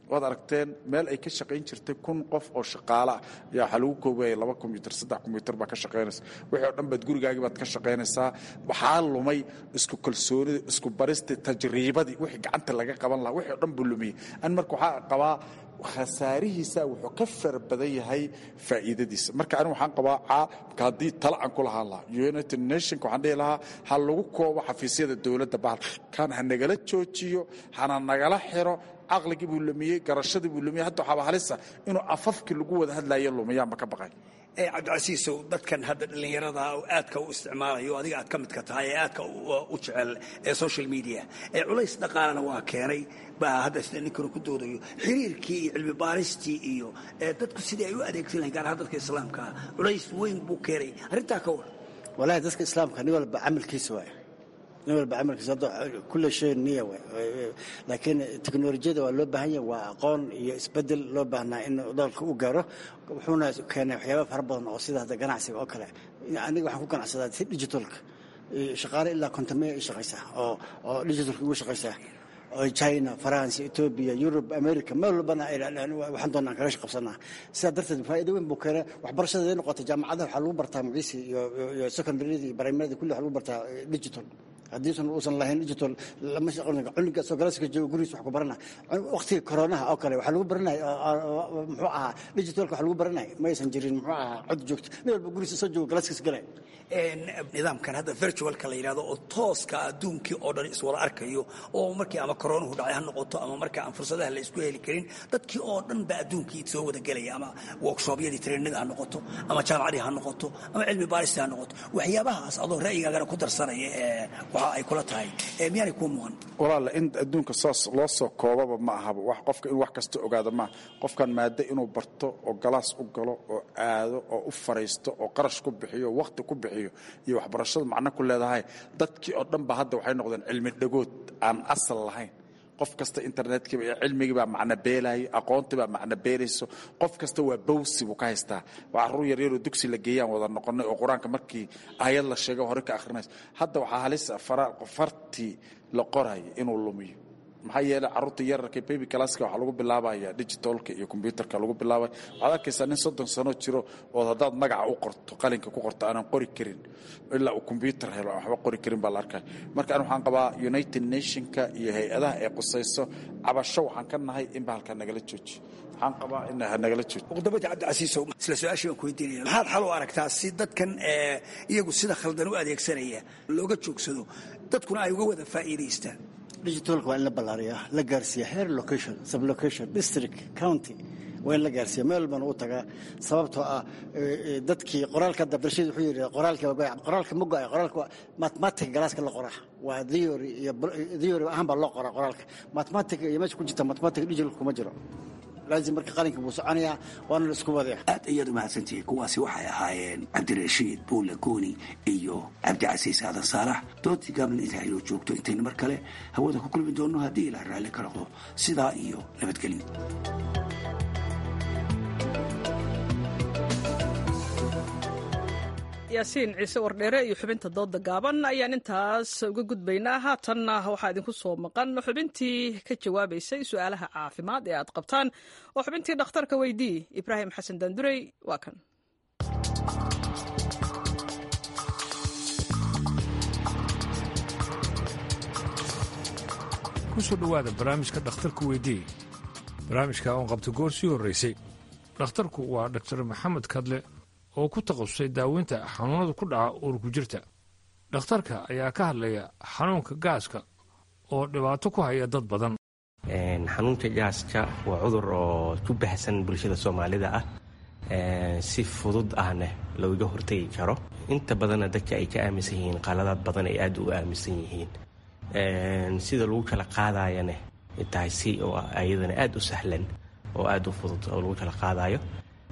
waad aragteen meel ay ka shaqayn jirtay kun qof oo shaqaale ah ayaa waxaa lagu koobayay laba kombiyuutar saddex kombiyuutar baa ka shaqaynaysa wixii oo dhan baad gurigaagii baad ka shaqaynaysaa waxaa lumay isku kalsoonida isku baristii tajriibadii wixii gacanta laga qaban lahaa wixii oo dhan buu lumiyey an marka waxaa qabaa khasaarihiisa wuxuu ka far badan yahay faa'iidadiisa marka anigu waxaan qabaa caalamka haddii tala aan ku lahaan lahaa united nationka waxaan dhihi lahaa ha lagu koobo xafiisyada dowladda bahalkan ha nagala joojiyo hana nagala xiro caqligii buu lumiyey garashadii buu lumiyey hadda waxaaba halisa inuu afafkii lagu wada hadlayo lumiyaanba ka baqay cabdicasiisow dadkan hadda dhallinyarada oo aadka u isticmaalayo adiga aad ka midka tahay ee aadka u jecel ee social media ee culays dhaqaalana waa keenay baa hadda sida ninkanu ku doodayo xiriirkii iyo cilmi baaristii iyo dadku sidii ay u adeegsan lahayn gaar ahaan dadka islaamka culays weyn buu keenay arrintaa ka war walaahi dadka islaamka nin walba camalkiisa waay nin walba camalkiisa hadda kulle shay niya waay laakiin teknolojiyada waa loo baahan yahay waa aqoon iyo isbedel loo baahnaa in dalka u gaaro wuxuuna keenay waxyaaba fara badan oo sida hadda ganacsiga oo kale aniga waxaan ku ganacsadaa si digitalka shaqaale ilaa kontamee ay shaqaysaa oo oo digitalka ugu shaqaysaa oo China, France, Ethiopia, Europe, America meel walbana waxaan doonaa kala shaqabsanaa sidaa darteed faa'iido weyn buu keenay waxbarashada ay noqotay jaamacadaha waxaa lagu bartaa magciisi iyo iyo secondary iyo primary kulli waxaa lagu bartaa digital haddii uusan lahayn digital lama shaqeyn cuniga soo galaaska joogo gurigiisa wax ku barana waqtiga koronaha oo kale waxaa lagu baranay muxuu ahaa digitalka waxaa lagu baranay ma aysan jirin muxuu ahaa cod joogto nin walba gurigiisa soo joogo galaaskiisa galay nidaamkan hadda virtualka la yidhahdo oo tooska adduunkii oo dhan iswada arkayo oo markii ama koronuhu dhacay ha noqoto ama marka aan fursadaha la isku heli karin dadkii oo dhan baa adduunkii soo wada gelaya ama workshoopyadii trainada ha noqoto ama jaamacadii ha noqoto ama cilmi baaristii ha noqoto waxyaabahaas adoo ra'yigaagana ku darsanaya ee waxa ay kula tahay miyaanay kuu muuqan walaala in adduunka saas loo soo koobaba ma ahaba wax qofka in wax kasta ogaado ma qofkan maada inuu barto oo galaas u galo oo aado oo u fariisto oo qarash ku bixiyo waqti ku bixiyo iyo waxbarashada macna ku leedahay dadkii oo dhan ba hadda waxay noqdeen cilmi dhagood aan asal lahayn qof kasta internetka iyo cilmiga baa macna beelay aqoonta baa macna beelayso qof kasta waa bawsi buu ka haystaa waa arru yar yar oo dugsi la geeyaan wada noqonay oo quraanka markii ayad la sheego hore ka akhrinayso hadda waxa halis farti la qoray inuu lumiyo maxaa yeelay carruurta yararka baby classka waxa lagu bilaabayaa digitalka iyo computerka lagu bilaabay waxaad arkaysaa nin soddon sano jiro oo haddaad magaca u qorto qalinka ku qorto aanan qori karin ilaa uu computer helo waxba qori karin baa la arkay marka aan waxaan qabaa United Nationka iyo hay'adaha ay qusayso cabasho waxaan ka nahay in bahalka nagala joojiyo waxaan qabaa in nagala joojiyo qodobada cabdicasiisow isla su'aashan ku weydiinaya maxaad xal u aragtaa si dadkan iyagu sida khaldan u adeegsanaya looga joogsado dadkuna ay uga wada faa'iideystaan digitalka waa in la ballaariyaa la gaarsiiya heer location sublocation district county waa in la gaarsiiya meel walbana u tagaa sababtoo ah dadkii qoraalka dabdashada wuxuu yidhi qoraalka qoraalka ma go'ay qoraalka mathematics galaaska la qoraa waa theory iyo theory ahaan baa loo qoraa qoraalka mathematics iyo meesha ku jirta mathematics digital kuma jiro لازم marka qalinka buu soconaya waana la isku wadaa aad iyadu mahadsantihiin kuwaasi waxay ahaayeen cabdirashiid buule gooni iyo cabdicasiis aadan saalax doodii gaablan inta aynu joogto intayna mar kale hawada ku kulmi doonno haddii ilaa raalli ka noqdo sidaa iyo nabadgelyo yaasiin ciise wardheere iyo xubinta dooda gaaban ayaan intaas uga gudbaynaa haatanna waxaa idinku soo maqan xubintii ka jawaabaysay su'aalaha caafimaad ee aad qabtaan oo xubintii dhakhtarka weydii ibraahim xasan daandurey waa kan ku soo dhowaada barnaamijka dhakhtarka weydii barnaamijka oon qabta goor sii horraysay dhakhtarku waa dhaktar maxamed kadle oo ku takhasusay daaweynta xanuunada ku dhaca uurku jirta dhakhtarka ayaa ka hadlaya xanuunka gaaska oo dhibaato ku haya dad badan xanuunka gaaska waa cudur oo ku baahsan bulshada soomaalida ah si fudud ahna looga hortegi karo inta badanna dadka ay ka aaminsan yihiin qaladaad badan ay aad u aaminsan yihiin sida lagu kala qaadayana tahay si oo ayadana aad u sahlan oo aad u fudud oo lagu kala qaadayo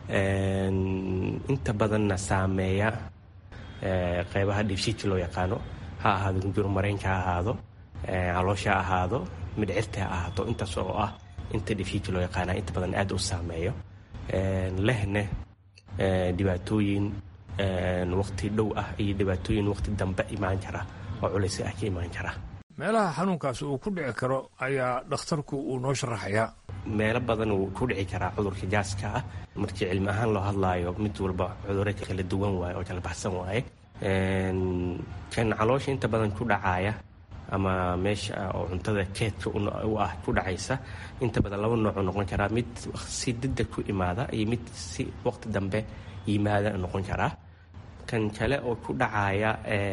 inta badanna saameeya qaybaha dhibshiidka loo yaqaano ha ahaado gunjur mareenka ha ahaado caloosha ha ahaado midhcirta ha ahaato intaas oo ah inta dhibshiidka loo yaqaana inta badan aad u saameeyo lehna dhibaatooyin waqti dhow ah iyo dhibaatooyin waqti dambe imaan kara oo culays ah ka imaan kara meelaha xanuunkaas uu ku dhici karo ayaa dhakhtarku uu noo sharaxayaa meelo badan uu ku dhici karaa cudurka jaaska ah markii cilmi ahaan loo hadlaayo mid walba cudurro kala duwan waaye oo kala baxsan waaye kan caloosha inta badan ku dhacaya ama meesha oo cuntada keedka u ah ku dhacaysa inta badan laba nooc noqon karaa mid si degdeg ku imaada iyo mid si waqti dambe yimaada noqon karaa kan kale oo ku dhacaya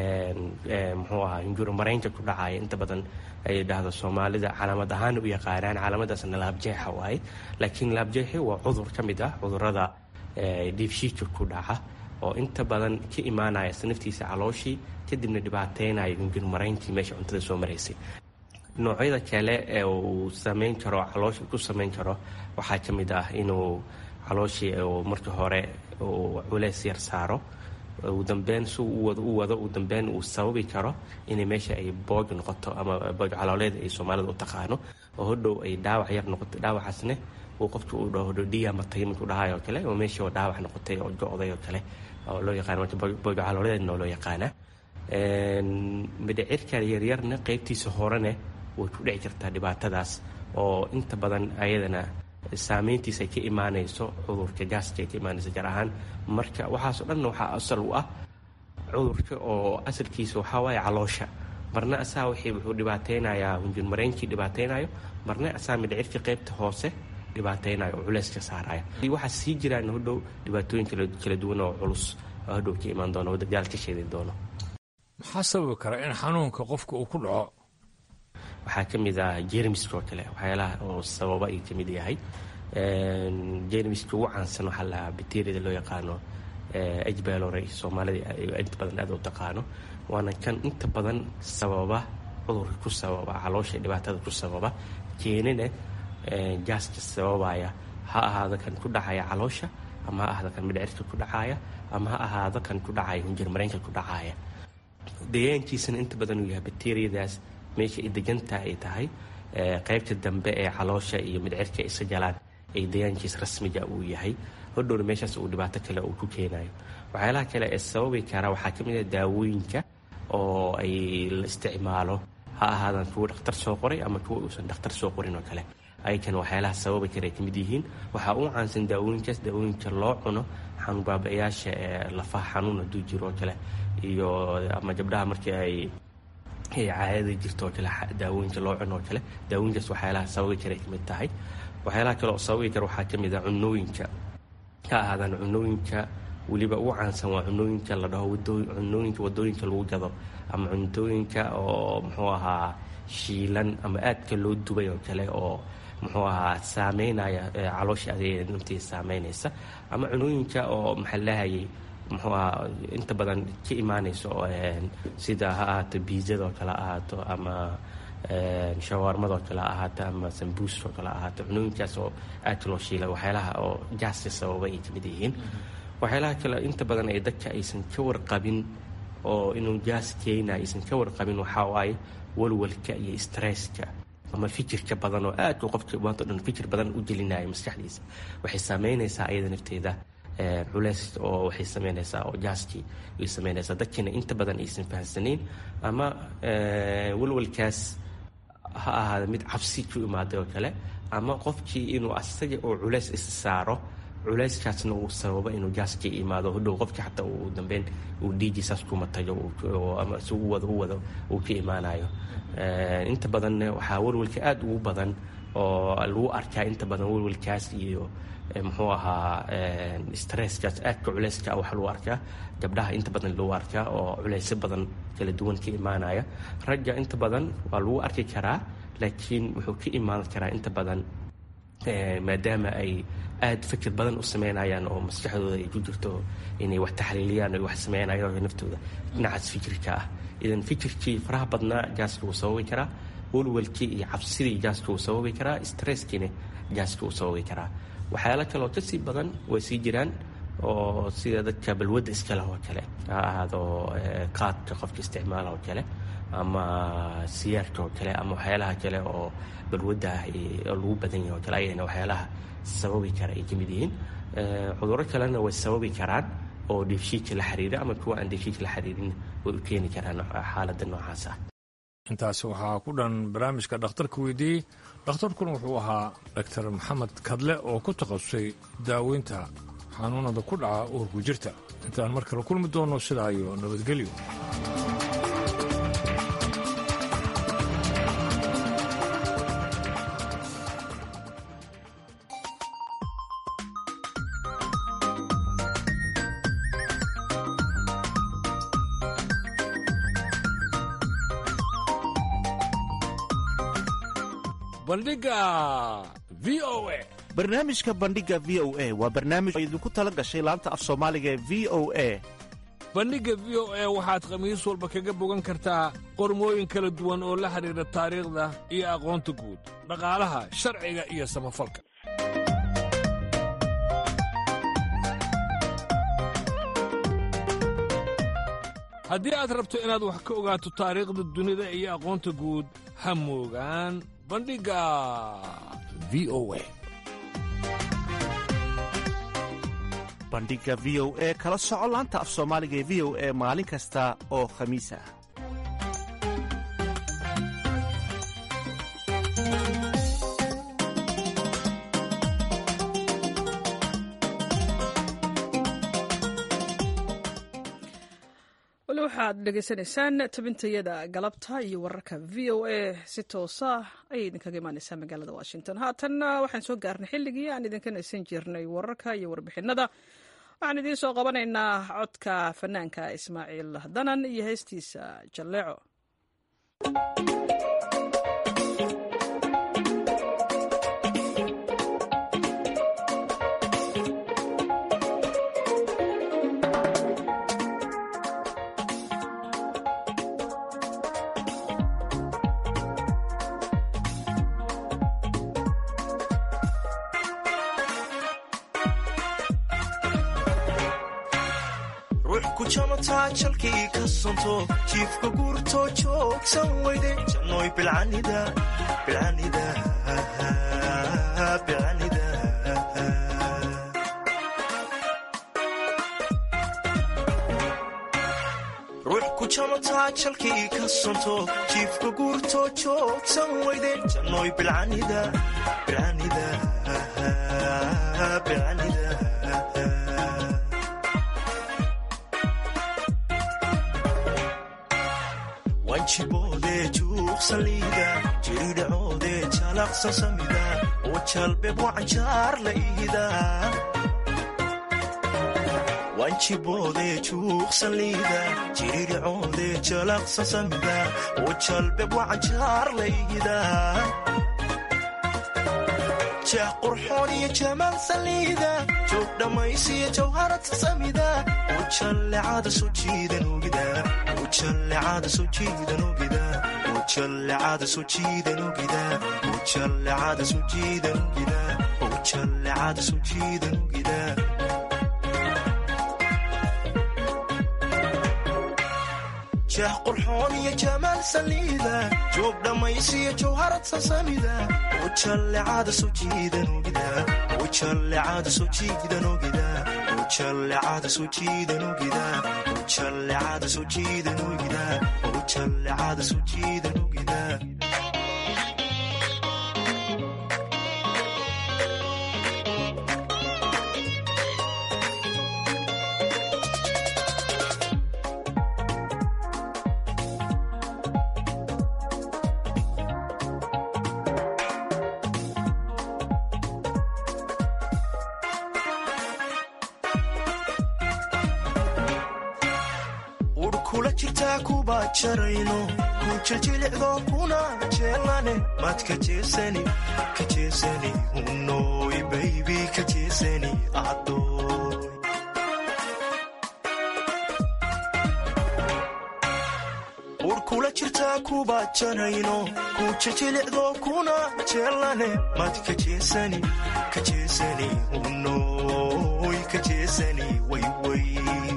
muxuu ahaa hinjuramareynta ku dhacaya inta badan ay dhahdo Soomaalida calaamad ahaan u yaqaanaan calaamadaasna laabjeexa waaye laakiin laabjeexi waa cudur ka mid ah cudurrada dheefshiidka ku dhaca oo inta badan ka imaanaya sanaftiisa calooshii kadibna dhibaateynaya hinjuramareyntii meesha cuntada soo maraysay noocyada kale ee uu saameyn karo caloosha ku saameyn karo waxaa ka mid ah inuu calooshii uu marka hore uu culays yar saaro ugu dambeyn si uu wado u wado ugu dambeyn uu sababi karo inay meesha ay boog noqoto ama boog calooleed ay Soomaalida u taqaano oo hodhow ay dhaawac yar noqoto dhaawacaasna uu qofku uu dhaho dhiya matay mid u dhahayo kale oo meesha oo dhaawac noqotay oo go'day oo kale oo loo yaqaan marka boog calooleed loo yaqaana een midhicirka yaryarna qaybtiisa horena way ku dhici kartaa dhibaatadaas oo inta badan ayadana saameyntiisa ka imaanayso cudurka gaaska ka imaanayso gaar ahaan marka waxaasoo dhan waxaa asal u ah cudurka oo asalkiisa waxaa waaye caloosha marna asaa wixii wuxuu dhibaateynayaa hinjurmareynkii dhibaateynayo marna asaa midhicirka qaybta hoose dhibaateynayo oo culayska saaraya waxaa sii jiraan hodhow dhibaatooyin kala duwan oo culus oo hodhow ka imaan doono oo dagaal ka sheedi doono maxaa sababi kara in xanuunka qofka uu ku dhaco waxaa ka mid ah jeermiska oo kale waxyaalaha oo sababa ay ka mid yahay jeermiska ugu caansan waxaa la bacteriada loo yaqaano H pylori Soomaalida inta badan aad u taqaano waana kan inta badan sababa cudurka ku sababa caloosha dhibaatada ku sababa keenina gaaska sababaya ha ahaado kan ku dhacaya caloosha ama ha ahaado kan midhicirka ku dhacaya ama ha ahaado kan ku dhacaya hinjirmareenka ku dhacaya deegaankiisana inta badan uu yahay bacteriadaas meesha ay degantaa ay tahay qaybta dambe ee caloosha iyo midhicirka isa galaan ay deegaankiisa rasmiga uu yahay hodhowna meeshaas uu dhibaato kale uu ku keenayo waxyaalaha kale ee sababi kara waxaa ka mid ah daawooyinka oo ay la isticmaalo ha ahaadaan kuwa dhakhtar soo qoray ama kuwa uusan dhakhtar soo qorin oo kale aykan waxyaalaha sababi kara ay ka mid yihiin waxaa u caansan daawooyinkaas daawooyinka loo cuno xanuun baabayaasha ee lafaha xanuun hadduu jiro oo kale iyo ama gabdhaha markii ay caadada jirto oo kale daawooyinka loo cuno oo kale daawooyinkaas waxyaalaha sababi kara ay ka mid tahay waxyaalaha kale oo sababi kara waxaa ka mid ah cunooyinka ka ahaadaan cunooyinka weliba ugu caansan waa cunooyinka la dhaho cunooyinka wadooyinka lagu gado ama cuntooyinka oo muxuu ahaa shiilan ama aadka loo dubay oo kale oo muxuu ahaa saameynaya caloosha adeega naftiisa saameynaysa ama cunooyinka oo maxaa lahayay muxuu ahaa inta badan ka imaanayso sida ha ahaato biizada oo kale ahaato ama shawaarmada oo kale ahaato ama sambuuska oo kale ahaato cunooyinkaas oo aadka loo shiilay waxyaalaha oo gaaska sababa ay kamid yihiin waxyaalaha kale inta badan ay dadka aysan ka warqabin oo inuu gaas keena aysan ka warqabin waxaa waaye walwalka iyo stresska ama fikirka badan oo aad uu qofka maanta dhan fikir badan u gelinayo maskaxdiisa waxay saameynaysaa ayada nafteeda culays oo waxay sameynaysaa oo gaaskii ay sameynaysaa dadkina inta badan aysan fahamsanayn ama walwalkaas ha ahaada mid cabsi ku imaaday oo kale ama qofkii inuu asaga oo culays is saaro culayskaasna uu sababa inuu gaaskii imaado hodhow qofkii xataa uu dambeyn uu dhiigiisaas kuma tago ama si u wado u wado uu ka imaanayo inta badanna waxaa walwalka aad ugu badan oo lagu arkaa inta badan walwalkaas iyo muxuu ahaa stresskaas aadka culayska waxa lagu arkaa gabdhaha inta badan lagu arkaa oo culaysyo badan kala duwan ka imaanaya ragga inta badan waa lagu arki karaa laakiin wuxuu ka imaan karaa inta badan maadaama ay aad fikir badan u sameynayaan oo maskaxdooda ay ku jirto inay wax taxliiliyaan oo wax sameynayaan naftooda dhinacaas fikirka ah idan fikirkii faraha badnaa gaaska wuu sababi karaa walwalkii iyo cabsidii gaaska wuu sababi karaa stresskiina gaaska wuu sababi karaa waxyaalo kale oo kasii badan way sii jiraan oo sida dadka balwadda iska leh oo kale ha ahaado qaadka qofka isticmaala oo kale ama siyaarka oo kale ama waxyaalaha kale oo balwadda ah oo lagu badan yahay oo kale ayayna waxyaalaha sababi kara ay ka mid yihiin cudurro kalena way sababi karaan oo dheefshiidka la xiriira ama kuwa aan dheefshiidka la xiriirin way u keeni karaan xaaladda noocaas ah intaasi waxaa ku dhan barnaamijka dhakhtarka weydiiyey. dhakhtarkuna wuxuu ahaa doctor maxamed kadle oo ku takhasusay daaweynta xanuunada ku dhaca uurku jirta. intaan mar kale kulmi doonno sidaa iyo nabadgelyo. barnaamijka bandhiga v o a waa barnaamij oo idinku tala gashay laanta af soomaaliga ee v o a. bandhigga v o a waxaad khamiis walba kaga bogan kartaa qormooyin kala duwan oo la xidhiidha taariikhda iyo aqoonta guud, dhaqaalaha, sharciga iyo samafalka. haddii aad rabto inaad wax ka ogaato taariikhda dunida iyo aqoonta guud, ha moogaan bandhigga v o a. bandhigga v o a kala soco laanta af soomaaliga ee v o a maalin kasta oo khamiis ah. wali waxaad dhegaysanaysaan tabintayada galabta iyo wararka v o a si toosa ayay idinkaga imaanaysaa magaalada washington. haatanna waxaan soo gaarnay xilligii aan idinka naysan jirnay wararka iyo warbixinada. waxaan idiin soo qabanaynaa codka fanaanka ismaaciil danan iyo heestiisa jalleeco. jalkii ka sonto jiifka guurto joogsan weyde jannoy bilcanida bilcanida bilcanida ruux ku jamataa jalkii ka sonto jiifka guurto joogsan weyde jannoy bilcanida bilcanida bilcanida wanjiboode juuqsaliida jiridhacoode jalaqsan samida oo jalbeeb wacanjaar la ihida wanjiboode juuqsaliida jiridhacoode jalaqsan samida oo jalbeeb wacanjaar la ihida jeex qurxoon iyo jamaal saliida joog dhammaysiyo jawharata samida oo jallecada soo jiidan ogida jallecada soo jiidan ogida oo jallecada soo jiidan ogida oo jallecada soo jiidan ogida oo jallecada soo jiidan ogida jeex qurxoon iyo jamaal saliida joog dhammaysiyo jawharad sasamida oo jallecada soo jiidan ogida oo jallecada soo jiidan ogida oo jallecada soo jiidan ogida oo jallecada soo jiidan ogida oo jallecada soo jiidan ogida jarayno ku jiljilicdo kuna jeelane maad ka jeesani ka jeesani unoy baybi ka jeesani adoy ur kula jirtaa kuba jarayno ku jiljilicdo kuna jeelane maad ka jeesani ka jeesani unoy ka jeesani wayway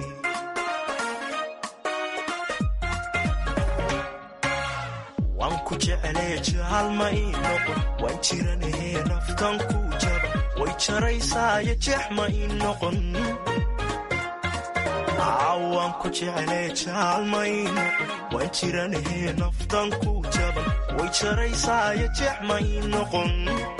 jaalma ii noqon waan jiranahee naftan ku jaba way jaraysaayo jeex ma ii noqon caawaan ku jecele jaalmayno waan jiranahe naftan ku jaban way jaraysaayo jeexmay noqon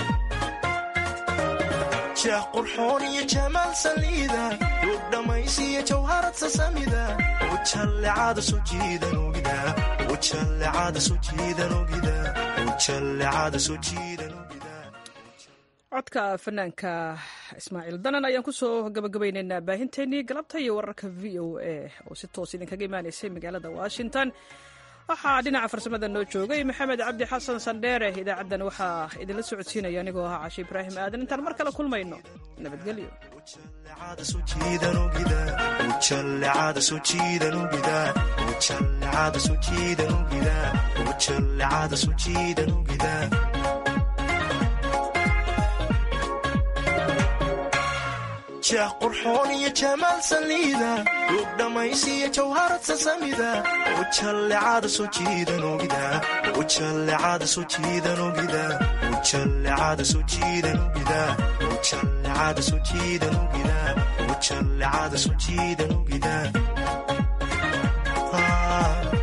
jeex qurxoon iyo jamaal saliida duug dhammaysiyo jawharad sasamida ujallecada soo jiidan ogida ujallecada soo jiidan ogida ujallecada soo jiidan codka fanaanka ismaaciil danan ayaan ku soo gabagabaynaynaa baahinteennii galabta iyo wararka v o a oo si toos idinkaga imaanaysay magaalada washington waxaa dhinaca farsamada noo joogay maxamed cabdi xasan sandheere idaacaddan waxaa idinla socodsiinaya anigoo ahaa cashe ibraahim aadan intaan mar kale kulmayno nabadgelyo jeex qurxoon iyo jamaal saliida duug dhammaysiyo jawharad sasamida ujallecada soo jiidan ogida ujallecada soo jiidan ogida ujallecada soo jiidan ogida ujallecada soo jiidan ogida ujallecada soo jiidan ogida